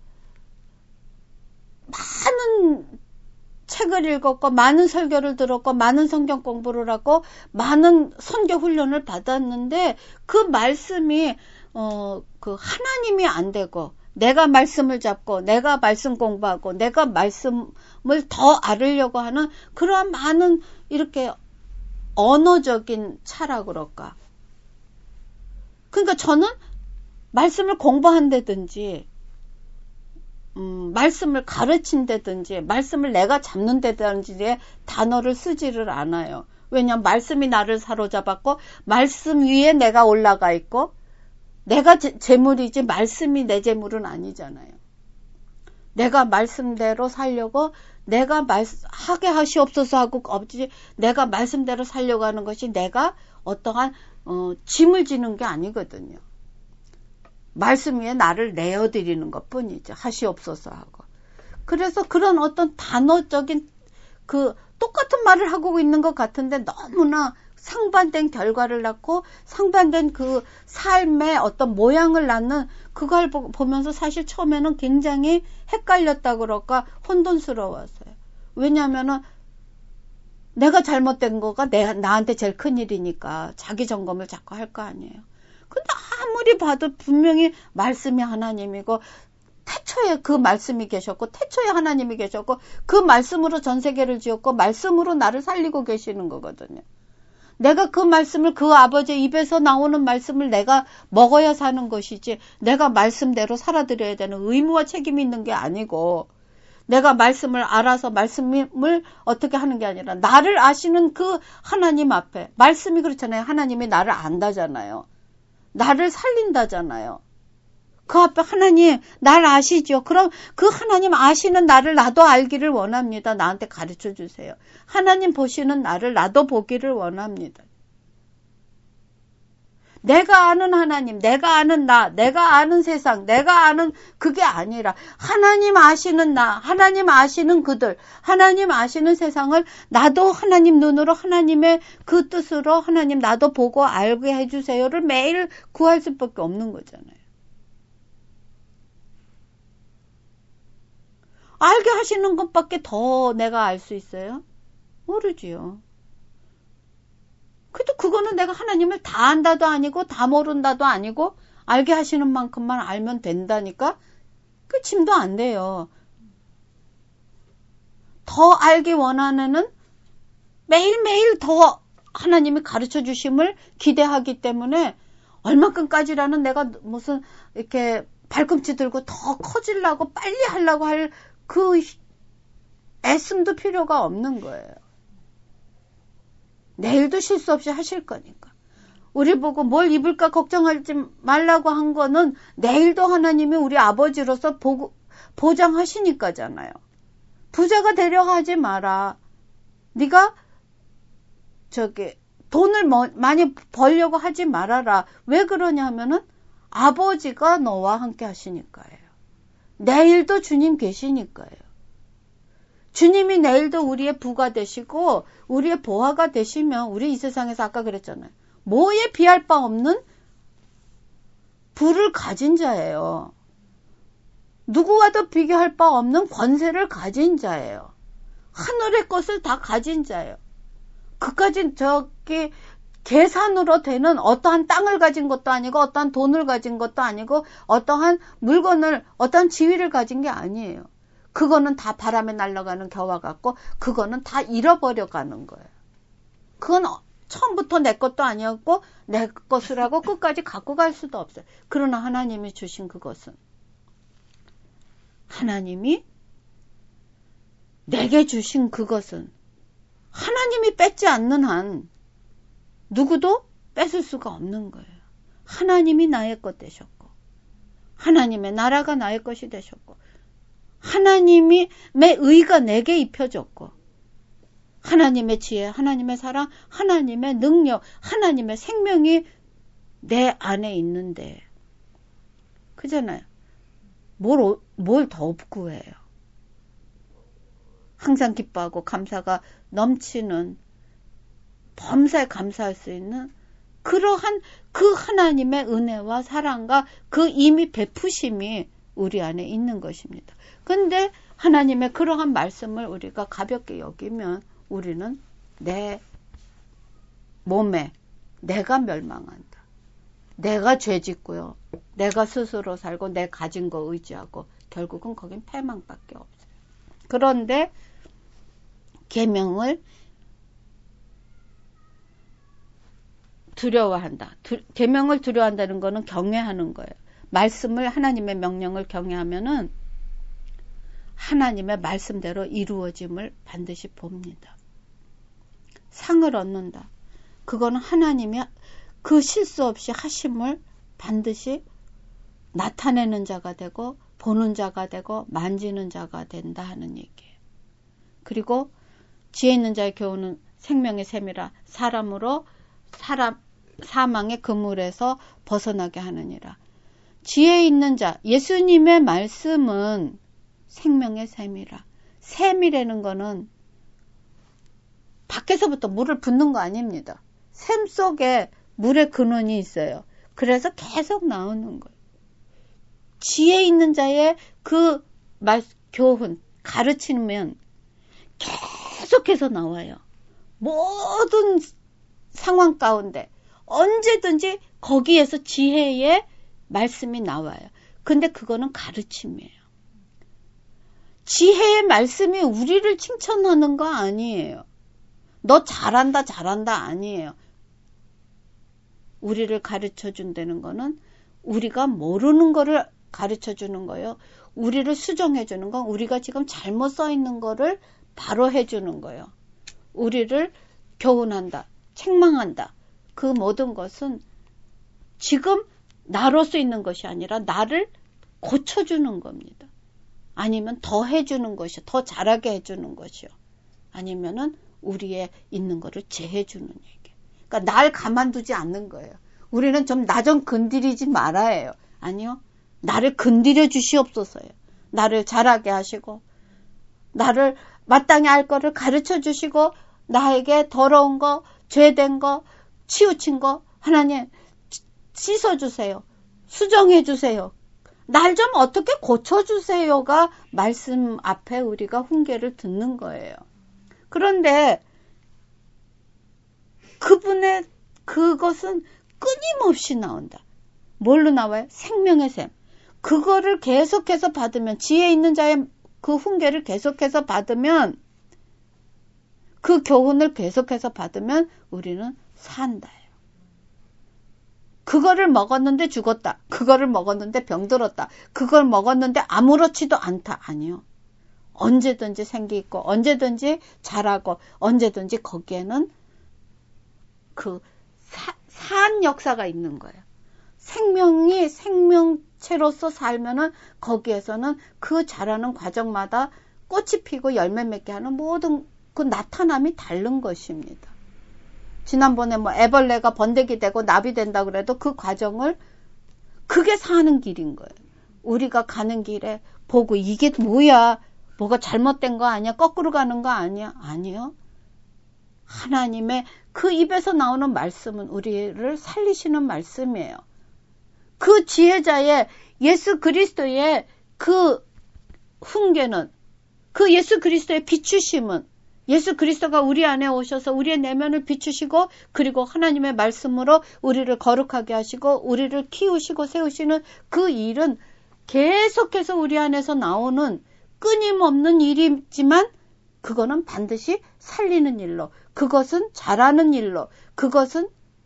Speaker 1: 많은 책을 읽었고 많은 설교를 들었고 많은 성경 공부를 하고 많은 선교 훈련을 받았는데 그 말씀이 어 그 하나님이 안 되고 내가 말씀을 잡고 내가 말씀 공부하고 내가 말씀을 더 알으려고 하는 그러한 많은 이렇게 언어적인 차라 그럴까. 그러니까 저는 말씀을 공부한다든지 음, 말씀을 가르친다든지 말씀을 내가 잡는다든지의 단어를 쓰지를 않아요. 왜냐하면 말씀이 나를 사로잡았고 말씀 위에 내가 올라가 있고 내가 제, 재물이지 말씀이 내 재물은 아니잖아요. 내가 말씀대로 살려고 내가 말, 하게 하시옵소서 하고 없지 내가 말씀대로 살려고 하는 것이 내가 어떠한 어, 짐을 지는 게 아니거든요. 말씀 위에 나를 내어드리는 것 뿐이죠. 하시옵소서 하고. 그래서 그런 어떤 단어적인 그 똑같은 말을 하고 있는 것 같은데 너무나 상반된 결과를 낳고 상반된 그 삶의 어떤 모양을 낳는 그걸 보면서 사실 처음에는 굉장히 헷갈렸다 그럴까 혼돈스러웠어요. 왜냐하면은 내가 잘못된 거가 내, 나한테 제일 큰 일이니까 자기 점검을 자꾸 할 거 아니에요. 근데 아무리 봐도 분명히 말씀이 하나님이고 태초에 그 말씀이 계셨고 태초에 하나님이 계셨고 그 말씀으로 전 세계를 지었고 말씀으로 나를 살리고 계시는 거거든요. 내가 그 말씀을 그 아버지의 입에서 나오는 말씀을 내가 먹어야 사는 것이지 내가 말씀대로 살아드려야 되는 의무와 책임이 있는 게 아니고 내가 말씀을 알아서 말씀을 어떻게 하는 게 아니라 나를 아시는 그 하나님 앞에 말씀이 그렇잖아요. 하나님이 나를 안다잖아요. 나를 살린다잖아요. 그 앞에 하나님 나를 아시죠? 그럼 그 하나님 아시는 나를 나도 알기를 원합니다. 나한테 가르쳐 주세요. 하나님 보시는 나를 나도 보기를 원합니다. 내가 아는 하나님, 내가 아는 나, 내가 아는 세상, 내가 아는 그게 아니라 하나님 아시는 나, 하나님 아시는 그들, 하나님 아시는 세상을 나도 하나님 눈으로 하나님의 그 뜻으로 하나님 나도 보고 알게 해주세요를 매일 구할 수밖에 없는 거잖아요. 알게 하시는 것밖에 더 내가 알 수 있어요? 모르지요. 그래도 그거는 내가 하나님을 다 안다도 아니고 다 모른다도 아니고 알게 하시는 만큼만 알면 된다니까 그 짐도 안 돼요. 더 알기 원하는 매일매일 더 하나님이 가르쳐 주심을 기대하기 때문에 얼마큼까지라는 내가 무슨 이렇게 발꿈치 들고 더 커지려고 빨리 하려고 할 그 애씀도 필요가 없는 거예요. 내일도 실수 없이 하실 거니까. 우리 보고 뭘 입을까 걱정하지 말라고 한 거는 내일도 하나님이 우리 아버지로서 보, 보장하시니까잖아요. 부자가 되려 하지 마라. 네가 저기 돈을 뭐, 많이 벌려고 하지 말아라. 왜 그러냐 하면은 아버지가 너와 함께 하시니까예요. 내일도 주님 계시니까요. 주님이 내일도 우리의 부가 되시고 우리의 보화가 되시면 우리 이 세상에서 아까 그랬잖아요. 뭐에 비할 바 없는 부를 가진 자예요. 누구와도 비교할 바 없는 권세를 가진 자예요. 하늘의 것을 다 가진 자예요. 그까진 저기 계산으로 되는 어떠한 땅을 가진 것도 아니고 어떠한 돈을 가진 것도 아니고 어떠한 물건을 어떠한 지위를 가진 게 아니에요. 그거는 다 바람에 날아가는 겨와 같고 그거는 다 잃어버려 가는 거예요. 그건 처음부터 내 것도 아니었고 내 것이라고 끝까지 갖고 갈 수도 없어요. 그러나 하나님이 주신 그것은 하나님이 내게 주신 그것은 하나님이 뺏지 않는 한 누구도 뺏을 수가 없는 거예요. 하나님이 나의 것 되셨고 하나님의 나라가 나의 것이 되셨고 하나님이 내 의가 내게 입혀졌고 하나님의 지혜, 하나님의 사랑, 하나님의 능력, 하나님의 생명이 내 안에 있는데 그잖아요. 뭘, 뭘 더 구해요. 항상 기뻐하고 감사가 넘치는 범사에 감사할 수 있는 그러한 그 하나님의 은혜와 사랑과 그 이미 베푸심이 우리 안에 있는 것입니다. 근데 하나님의 그러한 말씀을 우리가 가볍게 여기면 우리는 내 몸에 내가 멸망한다. 내가 죄 짓고요. 내가 스스로 살고 내 가진 거 의지하고 결국은 거긴 패망밖에 없어요. 그런데 계명을 두려워한다. 두, 계명을 두려워한다는 거는 경외하는 거예요. 말씀을 하나님의 명령을 경외하면은 하나님의 말씀대로 이루어짐을 반드시 봅니다. 상을 얻는다. 그거는 하나님이 그 실수 없이 하심을 반드시 나타내는 자가 되고 보는 자가 되고 만지는 자가 된다 하는 얘기예요. 그리고 지혜 있는 자의 교훈은 생명의 샘이라 사람으로 사람 사망의 그물에서 벗어나게 하느니라. 지혜 있는 자, 예수님의 말씀은 생명의 샘이라. 샘이라는 거는 밖에서부터 물을 붓는 거 아닙니다. 샘 속에 물의 근원이 있어요. 그래서 계속 나오는 거예요. 지혜 있는 자의 그 말, 교훈, 가르치면 계속해서 나와요. 모든 상황 가운데 언제든지 거기에서 지혜의 말씀이 나와요. 근데 그거는 가르침이에요. 지혜의 말씀이 우리를 칭찬하는 거 아니에요. 너 잘한다 잘한다 아니에요. 우리를 가르쳐 준다는 거는 우리가 모르는 거를 가르쳐 주는 거예요. 우리를 수정해 주는 건 우리가 지금 잘못 써 있는 거를 바로 해 주는 거예요. 우리를 교훈한다, 책망한다. 그 모든 것은 지금 나로서 있는 것이 아니라 나를 고쳐주는 겁니다. 아니면 더 해주는 것이요. 더 잘하게 해주는 것이요. 아니면은 우리의 있는 거를 재해주는 얘기. 그러니까 날 가만두지 않는 거예요. 우리는 좀 나 좀 건드리지 말아요. 아니요. 나를 건드려 주시옵소서요. 나를 잘하게 하시고 나를 마땅히 할 거를 가르쳐 주시고 나에게 더러운 거, 죄된 거, 치우친 거 하나님 씻어주세요. 수정해주세요. 날 좀 어떻게 고쳐주세요가 말씀 앞에 우리가 훈계를 듣는 거예요. 그런데 그분의 그것은 끊임없이 나온다. 뭘로 나와요? 생명의 샘. 그거를 계속해서 받으면 지혜 있는 자의 그 훈계를 계속해서 받으면 그 교훈을 계속해서 받으면 우리는 산다요. 그거를 먹었는데 죽었다. 그거를 먹었는데 병들었다. 그걸 먹었는데 아무렇지도 않다. 아니요. 언제든지 생기 있고 언제든지 잘하고 언제든지 거기에는 그 사, 산 역사가 있는 거예요. 생명이 생명체로서 살면은 거기에서는 그 자라는 과정마다 꽃이 피고 열매 맺게 하는 모든 그 나타남이 다른 것입니다. 지난번에 뭐 애벌레가 번데기 되고 나비 된다 그래도 그 과정을 그게 사는 길인 거예요. 우리가 가는 길에 보고 이게 뭐야? 뭐가 잘못된 거 아니야? 거꾸로 가는 거 아니야? 아니요. 하나님의 그 입에서 나오는 말씀은 우리를 살리시는 말씀이에요. 그 지혜자의 예수 그리스도의 그 훈계는 그 예수 그리스도의 비추심은 예수 그리스도가 우리 안에 오셔서 우리의 내면을 비추시고 그리고 하나님의 말씀으로 우리를 거룩하게 하시고 우리를 키우시고 세우시는 그 일은 계속해서 우리 안에서 나오는 끊임없는 일이지만 그거는 반드시 살리는 일로 그것은 잘하는 일로 그것은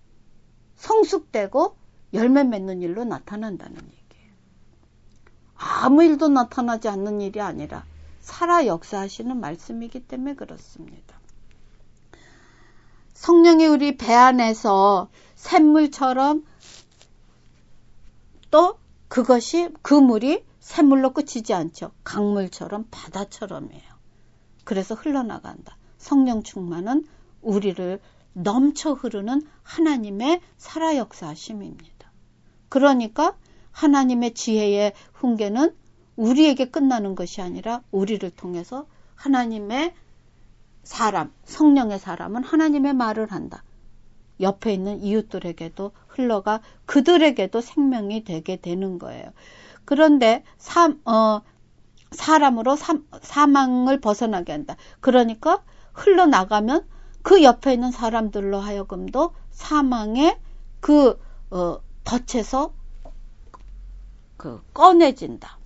Speaker 1: 성숙되고 열매 맺는 일로 나타난다는 얘기예요. 아무 일도 나타나지 않는 일이 아니라 살아 역사하시는 말씀이기 때문에 그렇습니다. 성령이 우리 배 안에서 샘물처럼 또 그것이 그 물이 샘물로 끝이지 않죠. 강물처럼 바다처럼이에요. 그래서 흘러나간다. 성령 충만은 우리를 넘쳐 흐르는 하나님의 살아 역사하심입니다. 그러니까 하나님의 지혜의 훈계는 우리에게 끝나는 것이 아니라 우리를 통해서 하나님의 사람, 성령의 사람은 하나님의 말을 한다. 옆에 있는 이웃들에게도 흘러가 그들에게도 생명이 되게 되는 거예요. 그런데 사, 어, 사람으로 사, 사망을 벗어나게 한다. 그러니까 흘러나가면 그 옆에 있는 사람들로 하여금도 사망의 그 어, 덫에서 그 꺼내진다.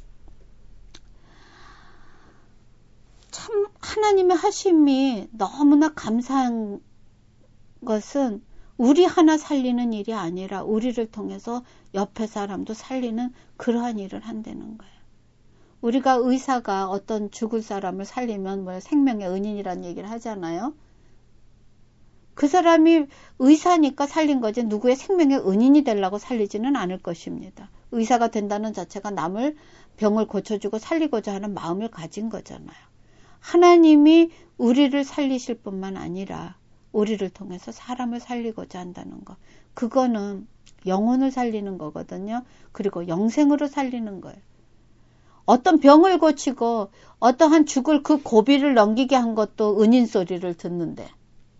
Speaker 1: 참 하나님의 하심이 너무나 감사한 것은 우리 하나 살리는 일이 아니라 우리를 통해서 옆에 사람도 살리는 그러한 일을 한다는 거예요. 우리가 의사가 어떤 죽을 사람을 살리면 뭐 생명의 은인이라는 얘기를 하잖아요. 그 사람이 의사니까 살린 거지 누구의 생명의 은인이 되려고 살리지는 않을 것입니다. 의사가 된다는 자체가 남을 병을 고쳐주고 살리고자 하는 마음을 가진 거잖아요. 하나님이 우리를 살리실 뿐만 아니라 우리를 통해서 사람을 살리고자 한다는 것. 그거는 영혼을 살리는 거거든요. 그리고 영생으로 살리는 거예요. 어떤 병을 고치고 어떠한 죽을 그 고비를 넘기게 한 것도 은인 소리를 듣는데.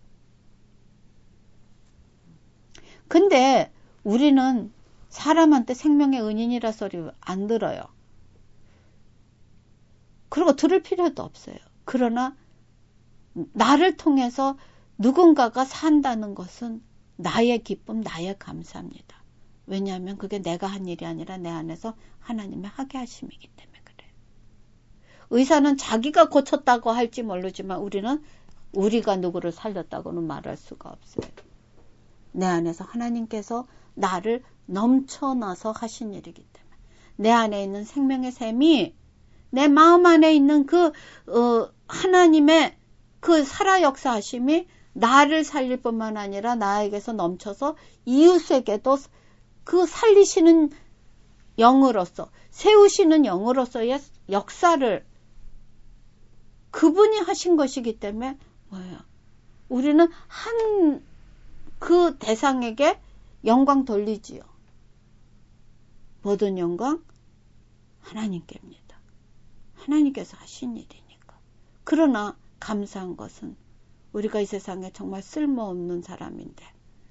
Speaker 1: 근데 우리는 사람한테 생명의 은인이라 소리 안 들어요. 그리고 들을 필요도 없어요. 그러나 나를 통해서 누군가가 산다는 것은 나의 기쁨, 나의 감사입니다. 왜냐하면 그게 내가 한 일이 아니라 내 안에서 하나님의 하게 하심이기 때문에 그래요. 의사는 자기가 고쳤다고 할지 모르지만 우리는 우리가 누구를 살렸다고는 말할 수가 없어요. 내 안에서 하나님께서 나를 넘쳐나서 하신 일이기 때문에 내 안에 있는 생명의 샘이 내 마음 안에 있는 그 어, 하나님의 그 살아 역사하심이 나를 살릴 뿐만 아니라 나에게서 넘쳐서 이웃에게도 그 살리시는 영으로서 세우시는 영으로서의 역사를 그분이 하신 것이기 때문에 뭐예요? 우리는 한 그 대상에게 영광 돌리지요. 모든 영광 하나님께입니다. 하나님께서 하신 일이니까. 그러나 감사한 것은 우리가 이 세상에 정말 쓸모없는 사람인데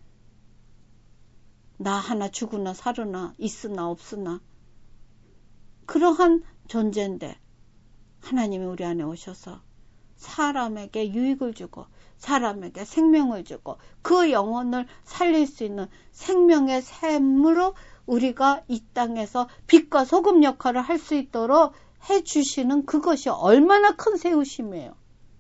Speaker 1: 나 하나 죽으나 살으나 있으나 없으나 그러한 존재인데 하나님이 우리 안에 오셔서 사람에게 유익을 주고 사람에게 생명을 주고 그 영혼을 살릴 수 있는 생명의 샘으로 우리가 이 땅에서 빛과 소금 역할을 할 수 있도록 해주시는 그것이 얼마나 큰 세우심이에요.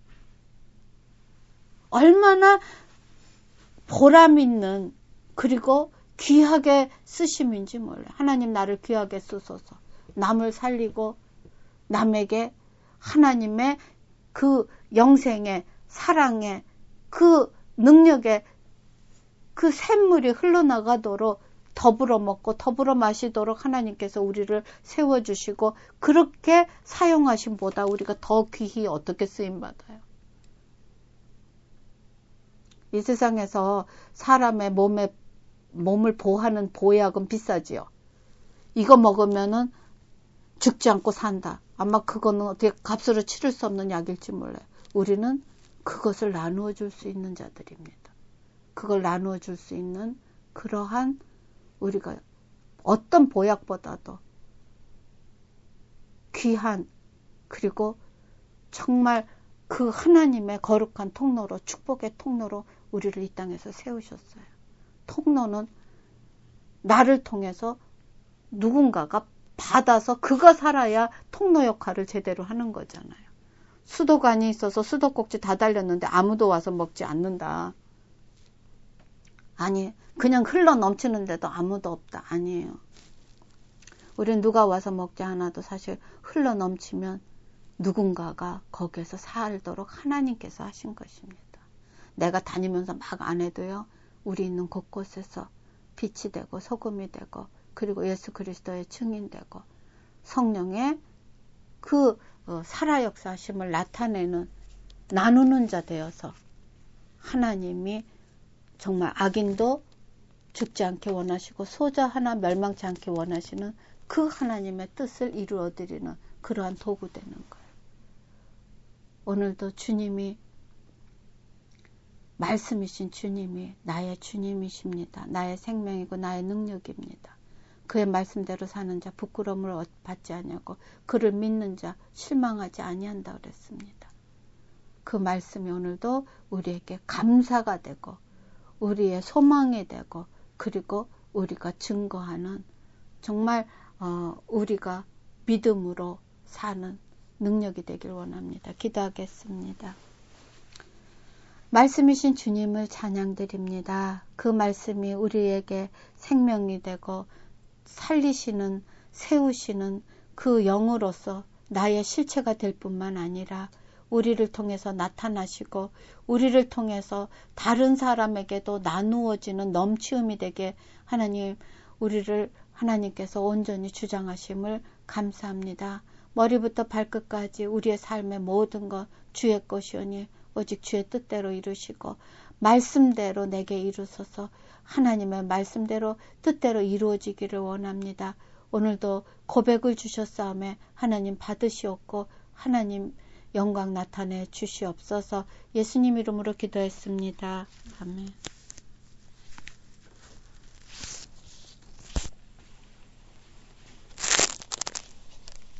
Speaker 1: 얼마나 보람 있는 그리고 귀하게 쓰심인지 몰라요. 하나님 나를 귀하게 쓰소서. 남을 살리고 남에게 하나님의 그 영생의 사랑의 그 능력의 그 샘물이 흘러나가도록 더불어 먹고 더불어 마시도록 하나님께서 우리를 세워주시고 그렇게 사용하심보다 우리가 더 귀히 어떻게 쓰임받아요. 이 세상에서 사람의 몸에, 몸을 보호하는 보약은 비싸지요. 이거 먹으면은 죽지 않고 산다. 아마 그거는 어떻게 값으로 치를 수 없는 약일지 몰라요. 우리는 그것을 나누어 줄 수 있는 자들입니다. 그걸 나누어 줄 수 있는 그러한 우리가 어떤 보약보다도 귀한 그리고 정말 그 하나님의 거룩한 통로로 축복의 통로로 우리를 이 땅에서 세우셨어요. 통로는 나를 통해서 누군가가 받아서 그가 살아야 통로 역할을 제대로 하는 거잖아요. 수도관이 있어서 수도꼭지 다 달렸는데 아무도 와서 먹지 않는다. 아니, 그냥 흘러 넘치는데도 아무도 없다. 아니에요. 우린 누가 와서 먹지 않아도 사실 흘러 넘치면 누군가가 거기에서 살도록 하나님께서 하신 것입니다. 내가 다니면서 막 안 해도요. 우리 있는 곳곳에서 빛이 되고 소금이 되고 그리고 예수 그리스도의 증인되고 성령의 그 살아 역사하심을 나타내는 나누는 자 되어서 하나님이 정말 악인도 죽지 않게 원하시고 소자 하나 멸망치 않게 원하시는 그 하나님의 뜻을 이루어드리는 그러한 도구 되는 거예요. 오늘도 주님이 말씀이신 주님이 나의 주님이십니다. 나의 생명이고 나의 능력입니다. 그의 말씀대로 사는 자 부끄러움을 받지 아니하고 그를 믿는 자 실망하지 아니한다 그랬습니다. 그 말씀이 오늘도 우리에게 감사가 되고 우리의 소망이 되고 그리고 우리가 증거하는 정말 어, 우리가 믿음으로 사는 능력이 되길 원합니다. 기도하겠습니다. 말씀이신 주님을 찬양드립니다. 그 말씀이 우리에게 생명이 되고 살리시는 세우시는 그 영으로서 나의 실체가 될 뿐만 아니라 우리를 통해서 나타나시고 우리를 통해서 다른 사람에게도 나누어지는 넘치움이 되게 하나님 우리를 하나님께서 온전히 주장하심을 감사합니다. 머리부터 발끝까지 우리의 삶의 모든 것 주의 것이오니 오직 주의 뜻대로 이루시고 말씀대로 내게 이루소서. 하나님의 말씀대로 뜻대로 이루어지기를 원합니다. 오늘도 고백을 주셨사오매 하나님 받으시옵고 하나님 영광 나타내 주시옵소서. 예수님 이름으로 기도했습니다. 아멘.